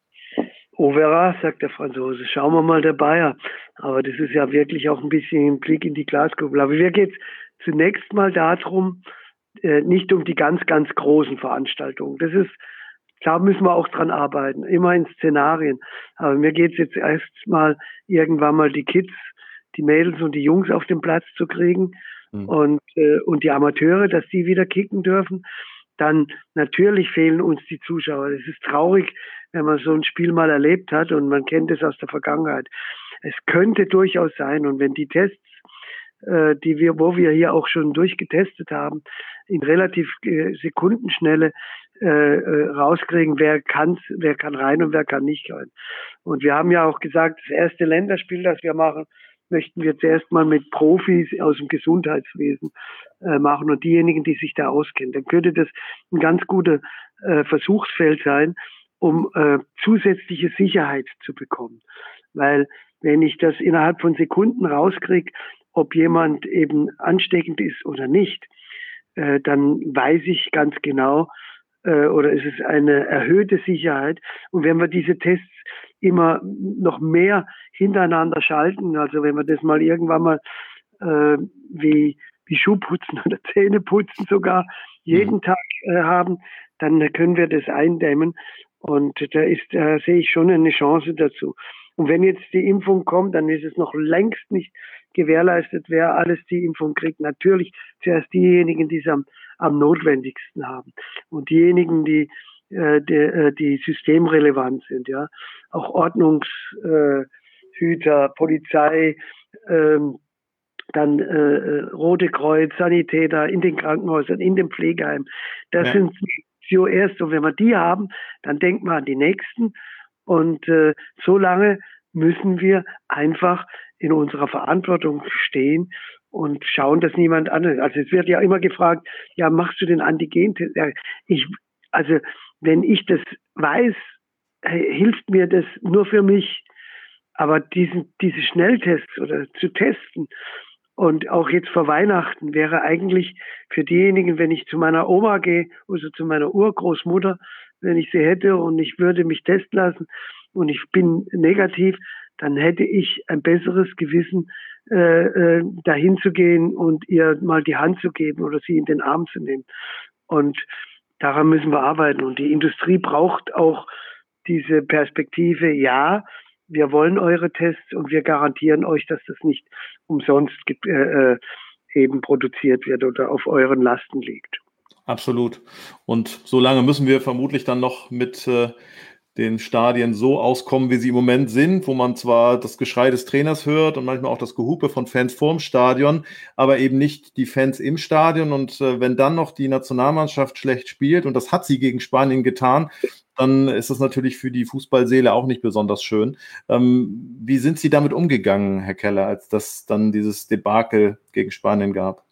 On verra, sagt der Franzose. Schauen wir mal der Bayer. Aber das ist ja wirklich auch ein bisschen ein Blick in die Glaskugel. Aber mir geht es zunächst mal darum, äh, nicht um die ganz, ganz großen Veranstaltungen. Das ist, da müssen wir auch dran arbeiten, immer in Szenarien. Aber mir geht es jetzt erst mal, irgendwann mal die Kids, die Mädels und die Jungs auf den Platz zu kriegen mhm. und, äh, und die Amateure, dass die wieder kicken dürfen. Dann natürlich fehlen uns die Zuschauer. Es ist traurig, wenn man so ein Spiel mal erlebt hat und man kennt es aus der Vergangenheit. Es könnte durchaus sein, und wenn die Tests, äh, die wir, wo wir hier auch schon durchgetestet haben, in relativ äh, Sekundenschnelle äh, äh, rauskriegen, wer kann, wer kann rein und wer kann nicht rein. Und wir haben ja auch gesagt, das erste Länderspiel, das wir machen, möchten wir zuerst mal mit Profis aus dem Gesundheitswesen äh, machen und diejenigen, die sich da auskennen. Dann könnte das ein ganz gutes äh, Versuchsfeld sein, um äh, zusätzliche Sicherheit zu bekommen. Weil wenn ich das innerhalb von Sekunden rauskriege, ob jemand eben ansteckend ist oder nicht, äh, dann weiß ich ganz genau, äh, oder es ist eine erhöhte Sicherheit. Und wenn wir diese Tests immer noch mehr hintereinander schalten, also wenn wir das mal irgendwann mal äh, wie, wie Schuhputzen oder Zähneputzen sogar jeden mhm. Tag äh, haben, dann können wir das eindämmen. Und da ist, da sehe ich schon eine Chance dazu. Und wenn jetzt die Impfung kommt, dann ist es noch längst nicht gewährleistet, wer alles die Impfung kriegt. Natürlich zuerst diejenigen, die es am, am notwendigsten haben. Und diejenigen, die, äh, die, äh, die systemrelevant sind, ja. Auch Ordnungshüter, äh, Polizei, ähm, dann äh, Rote Kreuz, Sanitäter in den Krankenhäusern, in den Pflegeheimen. Das ja. sind zuerst, und wenn wir die haben, dann denkt man an die Nächsten. Und äh, so lange müssen wir einfach in unserer Verantwortung stehen und schauen, dass niemand anderes. Also es wird ja immer gefragt, ja, machst du den Antigen-Test? Ja, ich, also wenn ich das weiß, hilft mir das nur für mich. Aber diesen, diese Schnelltests oder zu testen und auch jetzt vor Weihnachten wäre eigentlich für diejenigen, wenn ich zu meiner Oma gehe, also zu meiner Urgroßmutter, wenn ich sie hätte und ich würde mich testen lassen und ich bin negativ, dann hätte ich ein besseres Gewissen, äh, äh, dahin zu gehen und ihr mal die Hand zu geben oder sie in den Arm zu nehmen. Und daran müssen wir arbeiten. Und die Industrie braucht auch diese Perspektive, ja, wir wollen eure Tests und wir garantieren euch, dass das nicht umsonst äh, eben produziert wird oder auf euren Lasten liegt. Absolut. Und so lange müssen wir vermutlich dann noch mit äh, den Stadien so auskommen, wie sie im Moment sind, wo man zwar das Geschrei des Trainers hört und manchmal auch das Gehupe von Fans vorm Stadion, aber eben nicht die Fans im Stadion. Und äh, wenn dann noch die Nationalmannschaft schlecht spielt, und das hat sie gegen Spanien getan, dann ist das natürlich für die Fußballseele auch nicht besonders schön. Ähm, wie sind Sie damit umgegangen, Herr Keller, als das dann dieses Debakel gegen Spanien gab?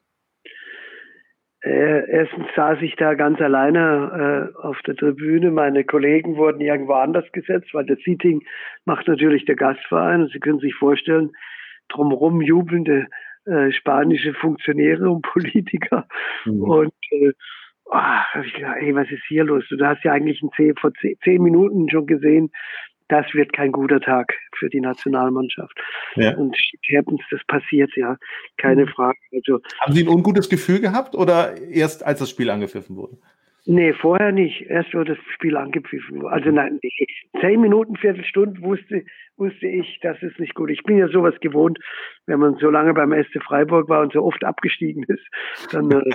Äh, erstens saß ich da ganz alleine äh, auf der Tribüne. Meine Kollegen wurden irgendwo anders gesetzt, weil das Seating macht natürlich der Gastverein. Und Sie können sich vorstellen, drumherum jubelnde äh, spanische Funktionäre und Politiker. Mhm. Und äh, oh, hab ich gedacht, ey, was ist hier los? Du hast ja eigentlich in zehn, vor zehn, zehn Minuten schon gesehen, das wird kein guter Tag für die Nationalmannschaft. Ja. Und happens, das passiert, ja, keine Frage. Also, haben Sie ein ungutes Gefühl gehabt oder erst als das Spiel angepfiffen wurde? Nee, vorher nicht. Erst wurde das Spiel angepfiffen. Also nein, zehn Minuten, Viertelstunde wusste, wusste ich, das ist nicht gut. Ich bin ja sowas gewohnt, wenn man so lange beim S C Freiburg war und so oft abgestiegen ist, dann äh,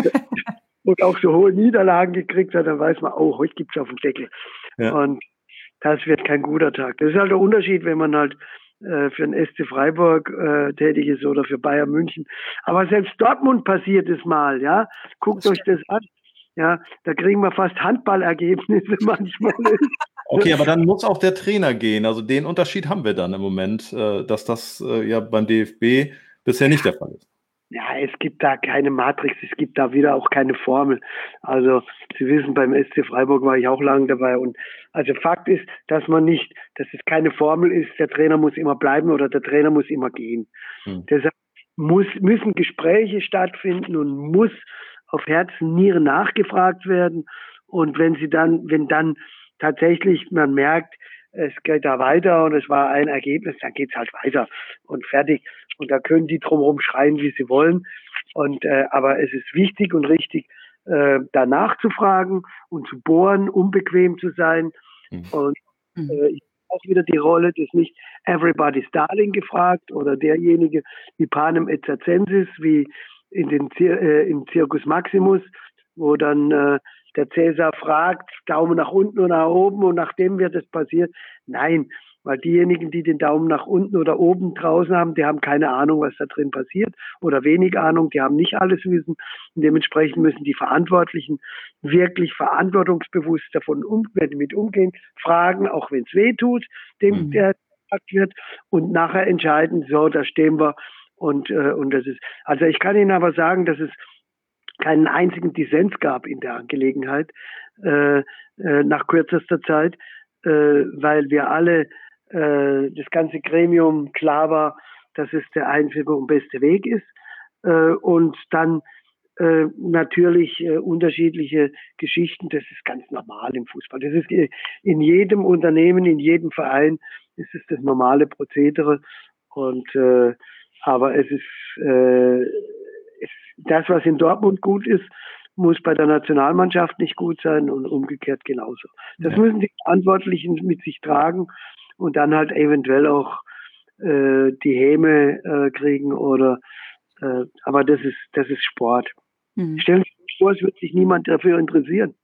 und auch so hohe Niederlagen gekriegt hat, dann weiß man, oh, heute gibt's auf den Deckel. Ja. Und das wird kein guter Tag. Das ist halt der Unterschied, wenn man halt äh, für den S C Freiburg äh, tätig ist oder für Bayern München. Aber selbst Dortmund passiert es mal, ja. Guckt das euch das an. Ja, da kriegen wir fast Handballergebnisse manchmal. Okay, aber dann muss auch der Trainer gehen. Also den Unterschied haben wir dann im Moment, äh, dass das äh, ja beim D F B bisher nicht der Fall ist. Ja, es gibt da keine Matrix, es gibt da wieder auch keine Formel. Also Sie wissen, beim S C Freiburg war ich auch lange dabei. Und also Fakt ist, dass man nicht, dass es keine Formel ist, der Trainer muss immer bleiben oder der Trainer muss immer gehen. Hm. Deshalb muss, müssen Gespräche stattfinden und muss auf Herz und Nieren nachgefragt werden. Und wenn sie dann, wenn dann tatsächlich man merkt, es geht da weiter und es war ein Ergebnis, dann geht's halt weiter und fertig. Und da können die drumherum schreien, wie sie wollen. Und äh, aber es ist wichtig und richtig, äh, danach zu fragen und zu bohren, unbequem zu sein. Mhm. Und äh, auch wieder die Rolle des nicht Everybody's Darling gefragt oder derjenige wie Panem et Circenses, wie in den Zir- äh, im Circus Maximus, wo dann äh, der Cäsar fragt, Daumen nach unten oder nach oben und nachdem wird es passiert. Nein, weil diejenigen, die den Daumen nach unten oder oben draußen haben, die haben keine Ahnung, was da drin passiert oder wenig Ahnung, die haben nicht alles Wissen. Und dementsprechend müssen die Verantwortlichen wirklich verantwortungsbewusst davon um, mit umgehen, fragen, auch wenn es weh tut, dem der gesagt wird und nachher entscheiden, so, da stehen wir und, äh, und das ist, also ich kann Ihnen aber sagen, dass es keinen einzigen Dissens gab in der Angelegenheit äh, äh, nach kürzester Zeit, äh, weil wir alle, äh, das ganze Gremium klar war, dass es der einzige und beste Weg ist äh, und dann äh, natürlich äh, unterschiedliche Geschichten, das ist ganz normal im Fußball. Das ist in jedem Unternehmen, in jedem Verein ist es das normale Prozedere und äh, aber es ist äh, das, was in Dortmund gut ist, muss bei der Nationalmannschaft nicht gut sein und umgekehrt genauso. Das ja. müssen die Verantwortlichen mit sich tragen und dann halt eventuell auch äh, die Häme äh, kriegen oder äh, aber das ist das ist Sport. Mhm. Stellen Sie sich vor, es wird sich niemand dafür interessieren.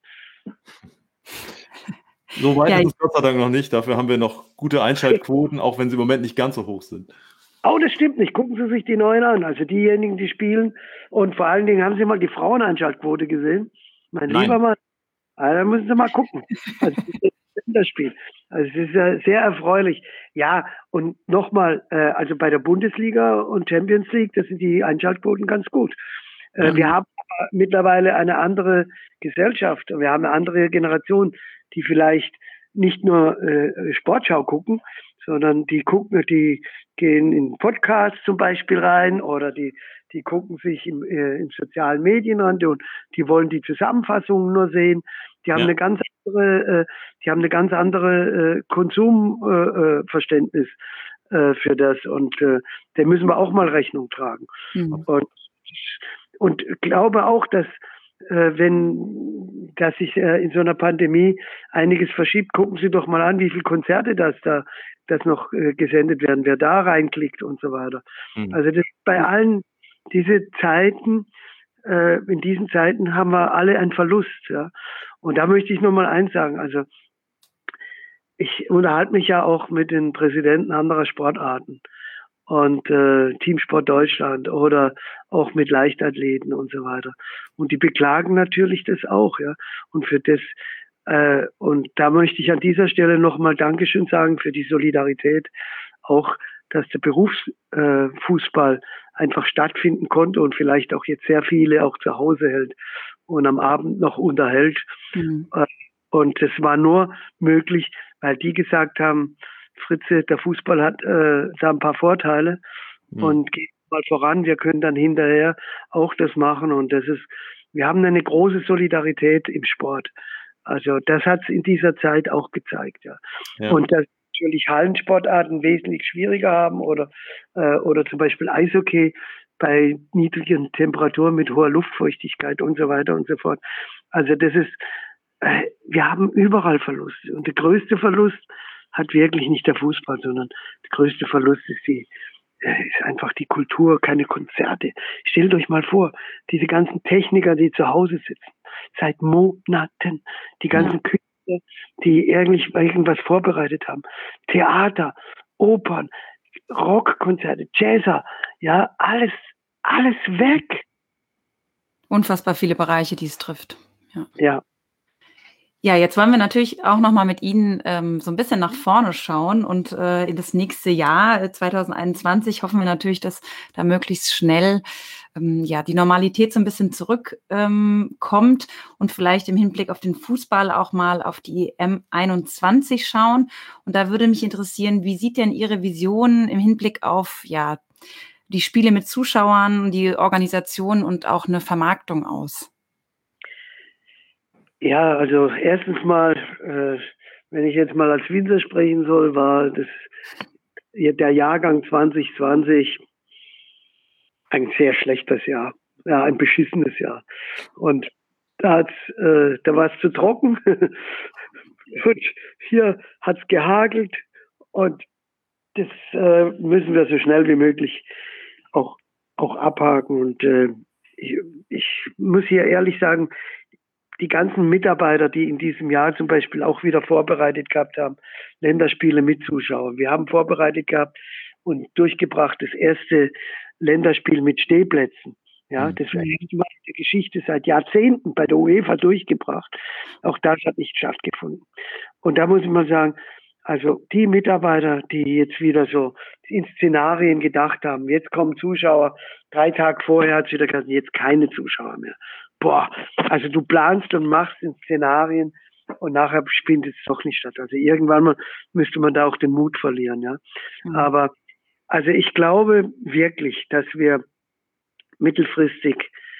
So weit ja, ist es Gott sei Dank noch nicht. Dafür haben wir noch gute Einschaltquoten, auch wenn sie im Moment nicht ganz so hoch sind. Oh, das stimmt nicht. Gucken Sie sich die Neuen an. Also diejenigen, die spielen. Und vor allen Dingen haben Sie mal die Fraueneinschaltquote gesehen. Mein Nein. lieber Mann. Also, da müssen Sie mal gucken. Also das Spiel. Also es ist ja sehr erfreulich. Ja, und nochmal, äh, also bei der Bundesliga und Champions League, das sind die Einschaltquoten ganz gut. Äh, mhm. Wir haben aber mittlerweile eine andere Gesellschaft. Wir haben eine andere Generation, die vielleicht nicht nur äh, Sportschau gucken, sondern die gucken, die gehen in Podcasts zum Beispiel rein oder die, die gucken sich im, äh, in sozialen Medien an und die wollen die Zusammenfassungen nur sehen. Die haben ja. eine ganz andere, äh, die haben eine ganz andere äh, Konsumverständnis äh, äh, für das und äh, dem müssen wir auch mal Rechnung tragen. Mhm. Und, und glaube auch, dass äh, wenn, dass sich äh, in so einer Pandemie einiges verschiebt, gucken Sie doch mal an, wie viele Konzerte das da das noch äh, gesendet werden, wer da reinklickt und so weiter. Mhm. Also das bei allen diese Zeiten, äh, in diesen Zeiten haben wir alle einen Verlust, ja. Und da möchte ich nur mal eins sagen, also ich unterhalte mich ja auch mit den Präsidenten anderer Sportarten und äh, Teamsport Deutschland oder auch mit Leichtathleten und so weiter. Und die beklagen natürlich das auch, ja. Und für das äh, und da möchte ich an dieser Stelle nochmal Dankeschön sagen für die Solidarität, auch dass der Berufsfußball äh, einfach stattfinden konnte und vielleicht auch jetzt sehr viele auch zu Hause hält und am Abend noch unterhält. Mhm. Äh, und das war nur möglich, weil die gesagt haben, Fritze, der Fußball hat äh, da ein paar Vorteile mhm. und geht mal voran, wir können dann hinterher auch das machen und das ist, wir haben eine große Solidarität im Sport. Also das hat es in dieser Zeit auch gezeigt, ja. ja. Und dass natürlich Hallensportarten wesentlich schwieriger haben oder äh, oder zum Beispiel Eishockey bei niedrigen Temperaturen mit hoher Luftfeuchtigkeit und so weiter und so fort. Also das ist, äh, wir haben überall Verluste und der größte Verlust hat wirklich nicht der Fußball, sondern der größte Verlust ist die äh, ist einfach die Kultur, keine Konzerte. Stellt euch mal vor, diese ganzen Techniker, die zu Hause sitzen, seit Monaten, die ganzen Künstler, die irgendwie irgendwas vorbereitet haben, Theater, Opern, Rockkonzerte, Jazzer, ja, alles, alles weg. Unfassbar viele Bereiche, die es trifft. Ja. Ja. Ja, jetzt wollen wir natürlich auch noch mal mit Ihnen ähm, so ein bisschen nach vorne schauen und äh, in das nächste Jahr äh, zwanzig einundzwanzig hoffen wir natürlich, dass da möglichst schnell ähm, ja die Normalität so ein bisschen zurückkommt ähm, kommt und vielleicht im Hinblick auf den Fußball auch mal auf die E M einundzwanzig schauen. Und da würde mich interessieren, wie sieht denn Ihre Vision im Hinblick auf ja die Spiele mit Zuschauern, die Organisation und auch eine Vermarktung aus? Ja, also erstens mal, äh, wenn ich jetzt mal als Winzer sprechen soll, war das der Jahrgang zwanzig zwanzig ein sehr schlechtes Jahr, ja, ein beschissenes Jahr. Und da hat's, äh, da war es zu trocken und hier hat's gehagelt und das äh, müssen wir so schnell wie möglich auch auch abhaken. Und äh, ich, ich muss hier ehrlich sagen, die ganzen Mitarbeiter, die in diesem Jahr zum Beispiel auch wieder vorbereitet gehabt haben, Länderspiele mit Zuschauern. Wir haben vorbereitet gehabt und durchgebracht das erste Länderspiel mit Stehplätzen. Ja, das war erste Mal in der Geschichte seit Jahrzehnten bei der UEFA durchgebracht. Auch das hat nicht stattgefunden. Und da muss ich mal sagen, also die Mitarbeiter, die jetzt wieder so in Szenarien gedacht haben, jetzt kommen Zuschauer, drei Tage vorher hat es wieder gesagt, jetzt keine Zuschauer mehr. Boah, also du planst und machst in Szenarien und nachher spielt es doch nicht statt. Also irgendwann mal müsste man da auch den Mut verlieren, ja. Mhm. Aber also ich glaube wirklich, dass wir mittelfristig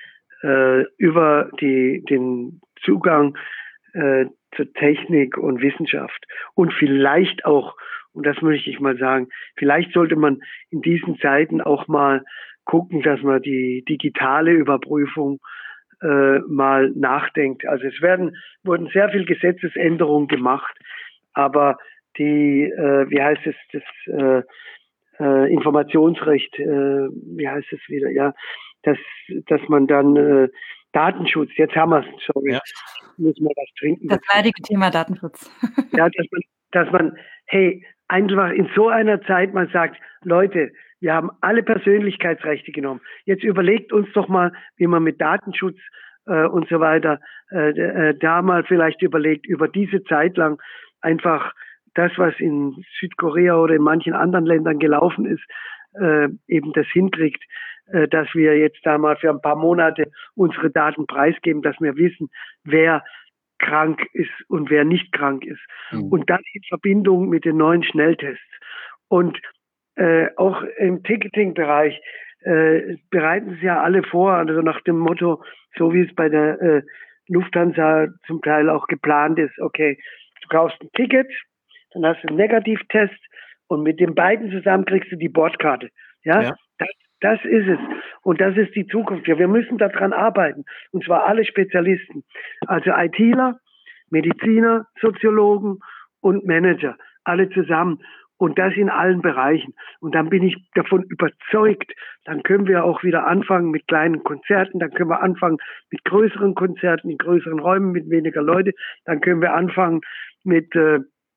äh, über die, den Zugang äh, zur Technik und Wissenschaft und vielleicht auch, und das möchte ich mal sagen, vielleicht sollte man in diesen Zeiten auch mal gucken, dass man die digitale Überprüfung äh, mal nachdenkt. Also es werden wurden sehr viel Gesetzesänderungen gemacht, aber die, äh, wie heißt es, das äh, äh, Informationsrecht, äh, wie heißt es wieder, ja, dass dass man dann äh, Datenschutz, jetzt haben wir es, sorry, ja. Müssen wir was trinken. Das leidige Thema Datenschutz. Ja, dass man, dass man, hey, einfach in so einer Zeit mal sagt, Leute, wir haben alle Persönlichkeitsrechte genommen. Jetzt überlegt uns doch mal, wie man mit Datenschutz äh, und so weiter äh, äh, da mal vielleicht überlegt, über diese Zeit lang einfach das, was in Südkorea oder in manchen anderen Ländern gelaufen ist, äh, eben das hinkriegt, äh, dass wir jetzt da mal für ein paar Monate unsere Daten preisgeben, dass wir wissen, wer krank ist und wer nicht krank ist. Mhm. Und dann in Verbindung mit den neuen Schnelltests. Und äh, auch im Ticketing-Bereich äh, bereiten sie ja alle vor, also nach dem Motto, so wie es bei der äh, Lufthansa zum Teil auch geplant ist, okay, du kaufst ein Ticket, dann hast du einen Negativtest und mit den beiden zusammen kriegst du die Bordkarte. Ja, ja. Das, das ist es. Und das ist die Zukunft. Ja, wir müssen daran arbeiten. Und zwar alle Spezialisten. Also ITler, Mediziner, Soziologen und Manager. Alle zusammen. Und das in allen Bereichen. Und dann bin ich davon überzeugt, dann können wir auch wieder anfangen mit kleinen Konzerten, dann können wir anfangen mit größeren Konzerten, in größeren Räumen, mit weniger Leute, dann können wir anfangen mit, äh,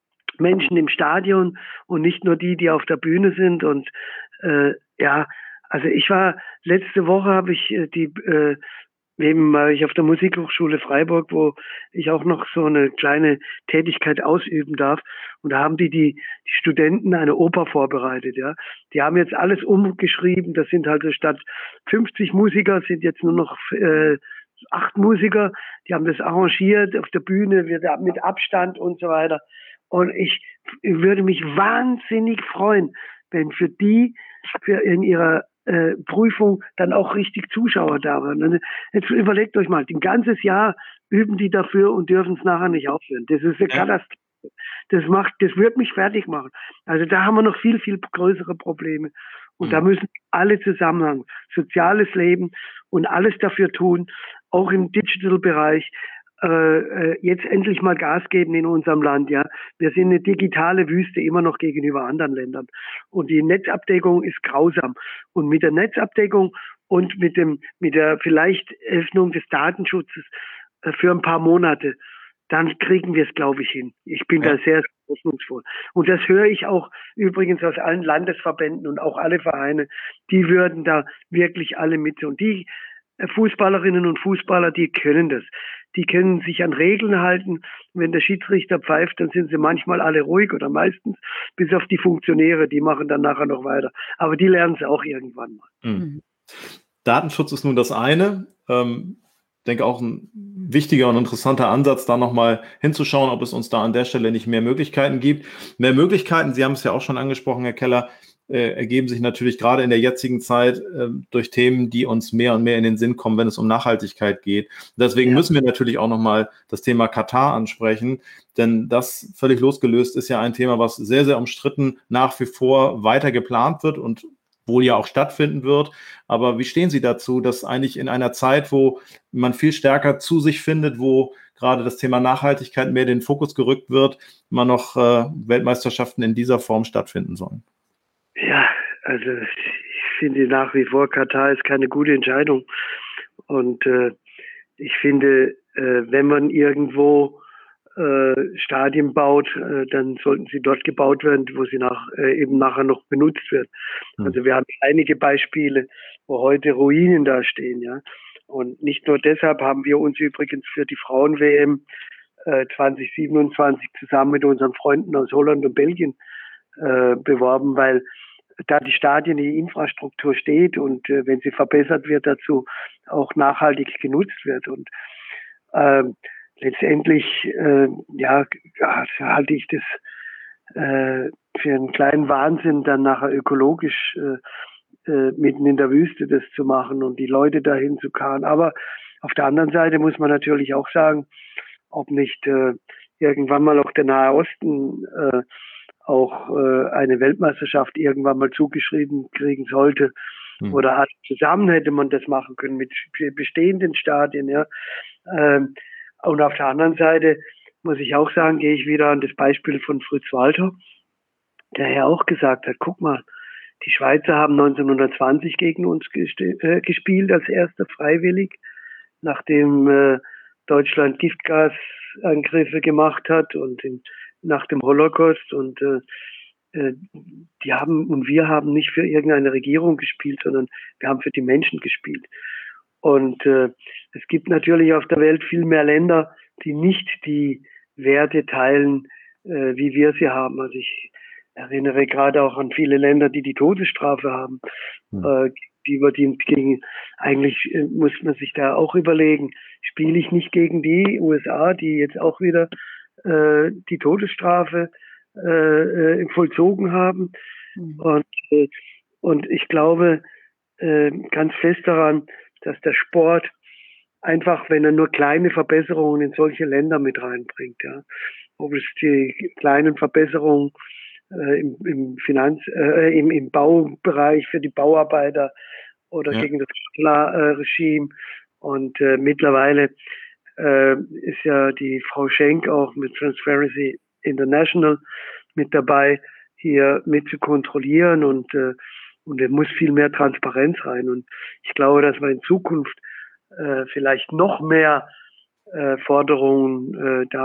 Menschen im Stadion und nicht nur die, die auf der Bühne sind. Und äh, ja, also ich war, letzte Woche habe ich äh, die, äh, eben war ich auf der Musikhochschule Freiburg, wo ich auch noch so eine kleine Tätigkeit ausüben darf. Und da haben die, die, die Studenten eine Oper vorbereitet, ja. Die haben jetzt alles umgeschrieben. Das sind halt statt fünfzig Musiker sind jetzt nur noch äh, acht Musiker. Die haben das arrangiert auf der Bühne mit Abstand und so weiter. Und ich würde mich wahnsinnig freuen, wenn für die, für in ihrer äh, Prüfung dann auch richtig Zuschauer da waren. Jetzt überlegt euch mal, ein ganzes Jahr üben die dafür und dürfen es nachher nicht aufhören. Das ist eine ja. Katastrophe. Das macht, das wird mich fertig machen. Also da haben wir noch viel, viel größere Probleme. Und mhm. da müssen alle zusammenhängen. Soziales Leben und alles dafür tun, auch im Digital-Bereich, äh, jetzt endlich mal Gas geben in unserem Land, ja. Wir sind eine digitale Wüste immer noch gegenüber anderen Ländern. Und die Netzabdeckung ist grausam. Und mit der Netzabdeckung und mit dem, mit der vielleicht Öffnung des Datenschutzes äh, für ein paar Monate, dann kriegen wir es, glaube ich, hin. Ich bin ja. da sehr hoffnungsvoll. Und das höre ich auch übrigens aus allen Landesverbänden und auch alle Vereine, die würden da wirklich alle mit. Und die Fußballerinnen und Fußballer, die können das. Die können sich an Regeln halten. Wenn der Schiedsrichter pfeift, dann sind sie manchmal alle ruhig oder meistens, bis auf die Funktionäre, die machen dann nachher noch weiter. Aber die lernen es auch irgendwann mal. Mhm. Datenschutz ist nun das eine. Ähm, ich denke auch ein wichtiger und interessanter Ansatz, da nochmal hinzuschauen, ob es uns da an der Stelle nicht mehr Möglichkeiten gibt. Mehr Möglichkeiten, Sie haben es ja auch schon angesprochen, Herr Keller, äh, ergeben sich natürlich gerade in der jetzigen Zeit äh, durch Themen, die uns mehr und mehr in den Sinn kommen, wenn es um Nachhaltigkeit geht. Deswegen ja. müssen wir natürlich auch nochmal das Thema Katar ansprechen, denn das völlig losgelöst ist ja ein Thema, was sehr, sehr umstritten nach wie vor weiter geplant wird und wohl ja auch stattfinden wird. Aber wie stehen Sie dazu, dass eigentlich in einer Zeit, wo man viel stärker zu sich findet, wo gerade das Thema Nachhaltigkeit mehr in den Fokus gerückt wird, man noch äh, Weltmeisterschaften in dieser Form stattfinden sollen? Ja, also ich finde nach wie vor, Katar ist keine gute Entscheidung. Und äh, ich finde, äh, wenn man irgendwo äh, Stadien baut, äh, dann sollten sie dort gebaut werden, wo sie nach, äh, eben nachher noch benutzt werden. Mhm. Also wir haben einige Beispiele, wo heute Ruinen da stehen, ja. Und nicht nur deshalb haben wir uns übrigens für die Frauen-W M äh, zwanzig siebenundzwanzig zusammen mit unseren Freunden aus Holland und Belgien äh, beworben, weil da die Stadien, die Infrastruktur steht und äh, wenn sie verbessert wird, dazu auch nachhaltig genutzt wird. Und äh, letztendlich äh, ja, halte ich das äh, für einen kleinen Wahnsinn, dann nachher ökologisch äh, äh, mitten in der Wüste das zu machen und die Leute dahin zu karren. Aber auf der anderen Seite muss man natürlich auch sagen, ob nicht äh, irgendwann mal auch der Nahe Osten äh, auch äh, eine Weltmeisterschaft irgendwann mal zugeschrieben kriegen sollte. Hm. Oder halt zusammen hätte man das machen können mit bestehenden Stadien, ja. Ähm, und auf der anderen Seite muss ich auch sagen, gehe ich wieder an das Beispiel von Fritz Walter, der ja auch gesagt hat, guck mal, die Schweizer haben neunzehnhundertzwanzig gegen uns äh, gespielt als erster freiwillig, nachdem äh, Deutschland Giftgasangriffe gemacht hat und in, nach dem Holocaust und äh, äh, die haben und wir haben nicht für irgendeine Regierung gespielt, sondern wir haben für die Menschen gespielt. Und äh, es gibt natürlich auf der Welt viel mehr Länder, die nicht die Werte teilen, äh, wie wir sie haben. Also ich erinnere gerade auch an viele Länder, die die Todesstrafe haben, mhm. äh, die überdient gegen, eigentlich äh, muss man sich da auch überlegen, spiele ich nicht gegen die U S A, die jetzt auch wieder äh, die Todesstrafe äh, vollzogen haben. Mhm. Und, äh, und ich glaube äh, ganz fest daran, dass der Sport einfach, wenn er nur kleine Verbesserungen in solche Länder mit reinbringt, ja, ob es die kleinen Verbesserungen äh, im, im Finanz, äh, im, im Baubereich für die Bauarbeiter oder ja. gegen das Regime und äh, mittlerweile äh, ist ja die Frau Schenk auch mit Transparency International mit dabei, hier mit zu kontrollieren und äh, und es muss viel mehr Transparenz rein. Und ich glaube, dass wir in Zukunft äh, vielleicht noch mehr äh, Forderungen äh, da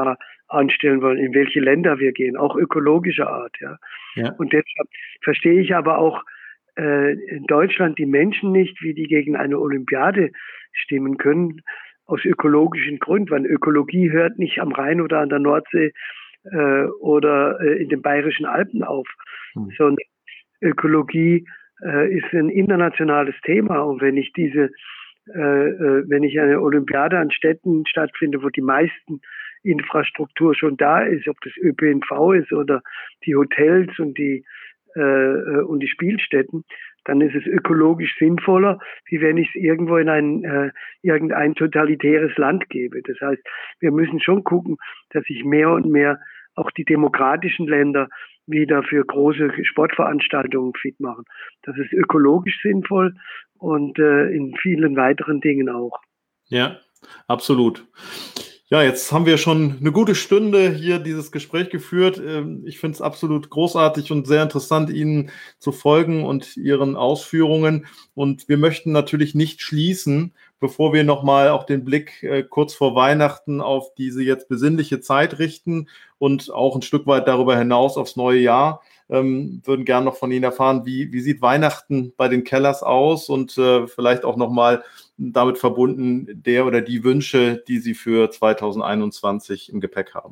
anstellen wollen, in welche Länder wir gehen, auch ökologischer Art. Ja. Ja. Und deshalb verstehe ich aber auch äh, in Deutschland die Menschen nicht, wie die gegen eine Olympiade stimmen können, aus ökologischen Gründen, weil Ökologie hört nicht am Rhein oder an der Nordsee äh, oder äh, in den Bayerischen Alpen auf, hm. sondern Ökologie äh, ist ein internationales Thema. Und wenn ich diese, äh, äh, wenn ich eine Olympiade an Städten stattfinde, wo die meisten Infrastruktur schon da ist, ob das Ö P N V ist oder die Hotels und die äh, und die Spielstätten, dann ist es ökologisch sinnvoller, wie wenn ich es irgendwo in ein äh, irgendein totalitäres Land gebe. Das heißt, wir müssen schon gucken, dass sich mehr und mehr auch die demokratischen Länder wieder für große Sportveranstaltungen fit machen. Das ist ökologisch sinnvoll und äh, in vielen weiteren Dingen auch. Ja, absolut. Ja, jetzt haben wir schon eine gute Stunde hier dieses Gespräch geführt. Ich finde es absolut großartig und sehr interessant, Ihnen zu folgen und Ihren Ausführungen. Und wir möchten natürlich nicht schließen, bevor wir nochmal auch den Blick äh, kurz vor Weihnachten auf diese jetzt besinnliche Zeit richten und auch ein Stück weit darüber hinaus aufs neue Jahr. Ähm, würden gerne noch von Ihnen erfahren, wie, wie sieht Weihnachten bei den Kellers aus und äh, vielleicht auch nochmal damit verbunden der oder die Wünsche, die Sie für zwanzig einundzwanzig im Gepäck haben.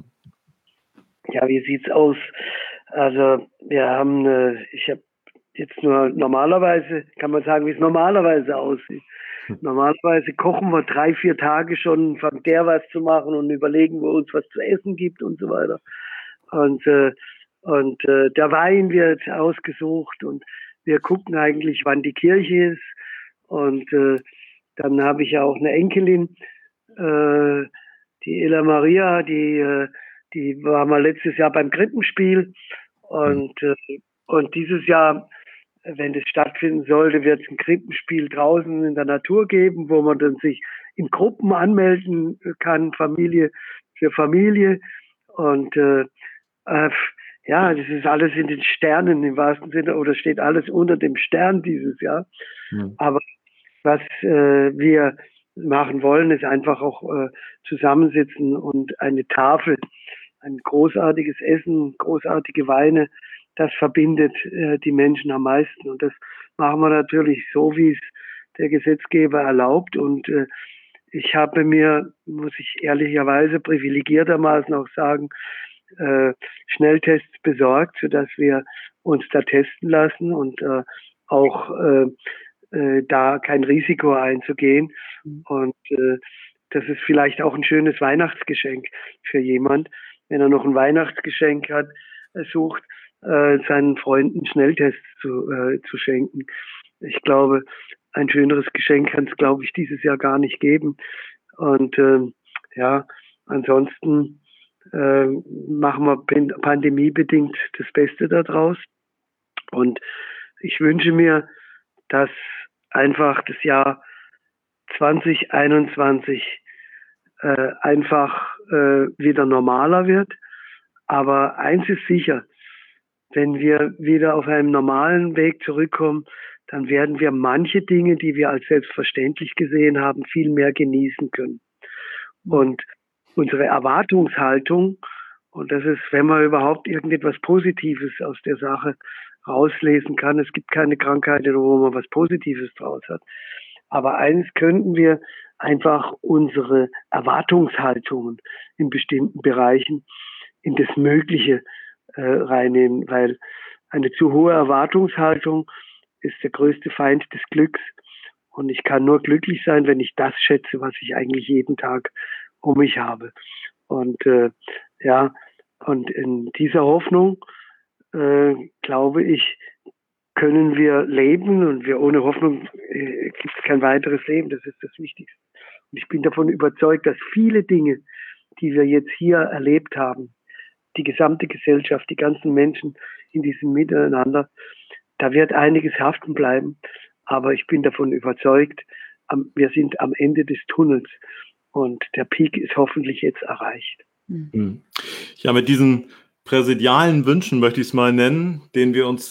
Ja, wie sieht's aus? Also wir haben, äh, ich habe jetzt nur normalerweise, kann man sagen, wie es normalerweise aussieht. Hm. Normalerweise kochen wir drei, vier Tage schon, fangen der was zu machen und überlegen, wo uns was zu essen gibt und so weiter. Und äh, und äh, der Wein wird ausgesucht und wir gucken eigentlich, wann die Kirche ist. Und äh, dann habe ich ja auch eine Enkelin, äh, die Ella Maria, die äh, die war mal letztes Jahr beim Krippenspiel und äh, und dieses Jahr, wenn das stattfinden sollte, wird es ein Krippenspiel draußen in der Natur geben, wo man dann sich in Gruppen anmelden kann, Familie für Familie und äh, äh, ja, das ist alles in den Sternen im wahrsten Sinne oder steht alles unter dem Stern dieses Jahr. Mhm. Aber was äh, wir machen wollen, ist einfach auch äh, zusammensitzen und eine Tafel, ein großartiges Essen, großartige Weine, das verbindet äh, die Menschen am meisten. Und das machen wir natürlich so, wie es der Gesetzgeber erlaubt. Und äh, ich habe mir, muss ich ehrlicherweise privilegiertermaßen auch sagen, äh, Schnelltests besorgt, sodass wir uns da testen lassen und äh, auch äh, äh, da kein Risiko einzugehen. Und äh, das ist vielleicht auch ein schönes Weihnachtsgeschenk für jemand, wenn er noch ein Weihnachtsgeschenk hat, äh, sucht, äh, seinen Freunden Schnelltests zu, äh, zu schenken. Ich glaube, ein schöneres Geschenk kann es, glaube ich, dieses Jahr gar nicht geben. Und äh, ja, ansonsten äh, machen wir pandemiebedingt das Beste daraus. Und ich wünsche mir, dass einfach das Jahr zwanzig einundzwanzig äh, einfach äh, wieder normaler wird. Aber eins ist sicher, wenn wir wieder auf einem normalen Weg zurückkommen, dann werden wir manche Dinge, die wir als selbstverständlich gesehen haben, viel mehr genießen können. Und unsere Erwartungshaltung, und das ist, wenn man überhaupt irgendetwas Positives aus der Sache rauslesen kann, es gibt keine Krankheit, wo man was Positives draus hat. Aber eins könnten wir einfach unsere Erwartungshaltungen in bestimmten Bereichen in das Mögliche äh, reinnehmen, weil eine zu hohe Erwartungshaltung ist der größte Feind des Glücks. Und ich kann nur glücklich sein, wenn ich das schätze, was ich eigentlich jeden Tag um mich habe. Und äh, ja, und in dieser Hoffnung, äh, glaube ich, können wir leben, und wir ohne Hoffnung äh, gibt es kein weiteres Leben. Das ist das Wichtigste. Und ich bin davon überzeugt, dass viele Dinge, die wir jetzt hier erlebt haben, die gesamte Gesellschaft, die ganzen Menschen in diesem Miteinander, da wird einiges haften bleiben. Aber ich bin davon überzeugt, am, wir sind am Ende des Tunnels und der Peak ist hoffentlich jetzt erreicht. Ja, mit diesen präsidialen Wünschen möchte ich es mal nennen, denen wir uns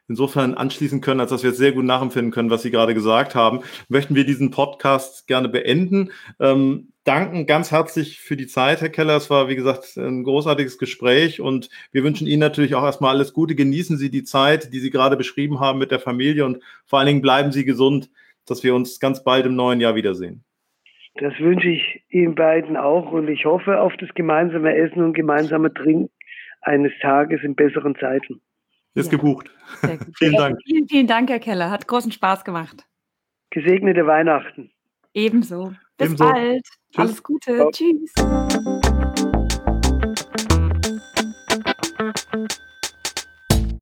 insofern anschließen können, als dass wir jetzt sehr gut nachempfinden können, was Sie gerade gesagt haben, möchten wir diesen Podcast gerne beenden. Ähm, danken ganz herzlich für die Zeit, Herr Keller. Es war, wie gesagt, ein großartiges Gespräch und wir wünschen Ihnen natürlich auch erstmal alles Gute. Genießen Sie die Zeit, die Sie gerade beschrieben haben mit der Familie und vor allen Dingen bleiben Sie gesund, dass wir uns ganz bald im neuen Jahr wiedersehen. Das wünsche ich Ihnen beiden auch und ich hoffe auf das gemeinsame Essen und gemeinsame Trinken eines Tages in besseren Zeiten. Ist ja gebucht. Sehr gut. Vielen Dank. Vielen, vielen Dank, Herr Keller. Hat großen Spaß gemacht. Gesegnete Weihnachten. Ebenso. Bis Ebenso. bald. Tschüss. Alles Gute. Ciao. Tschüss.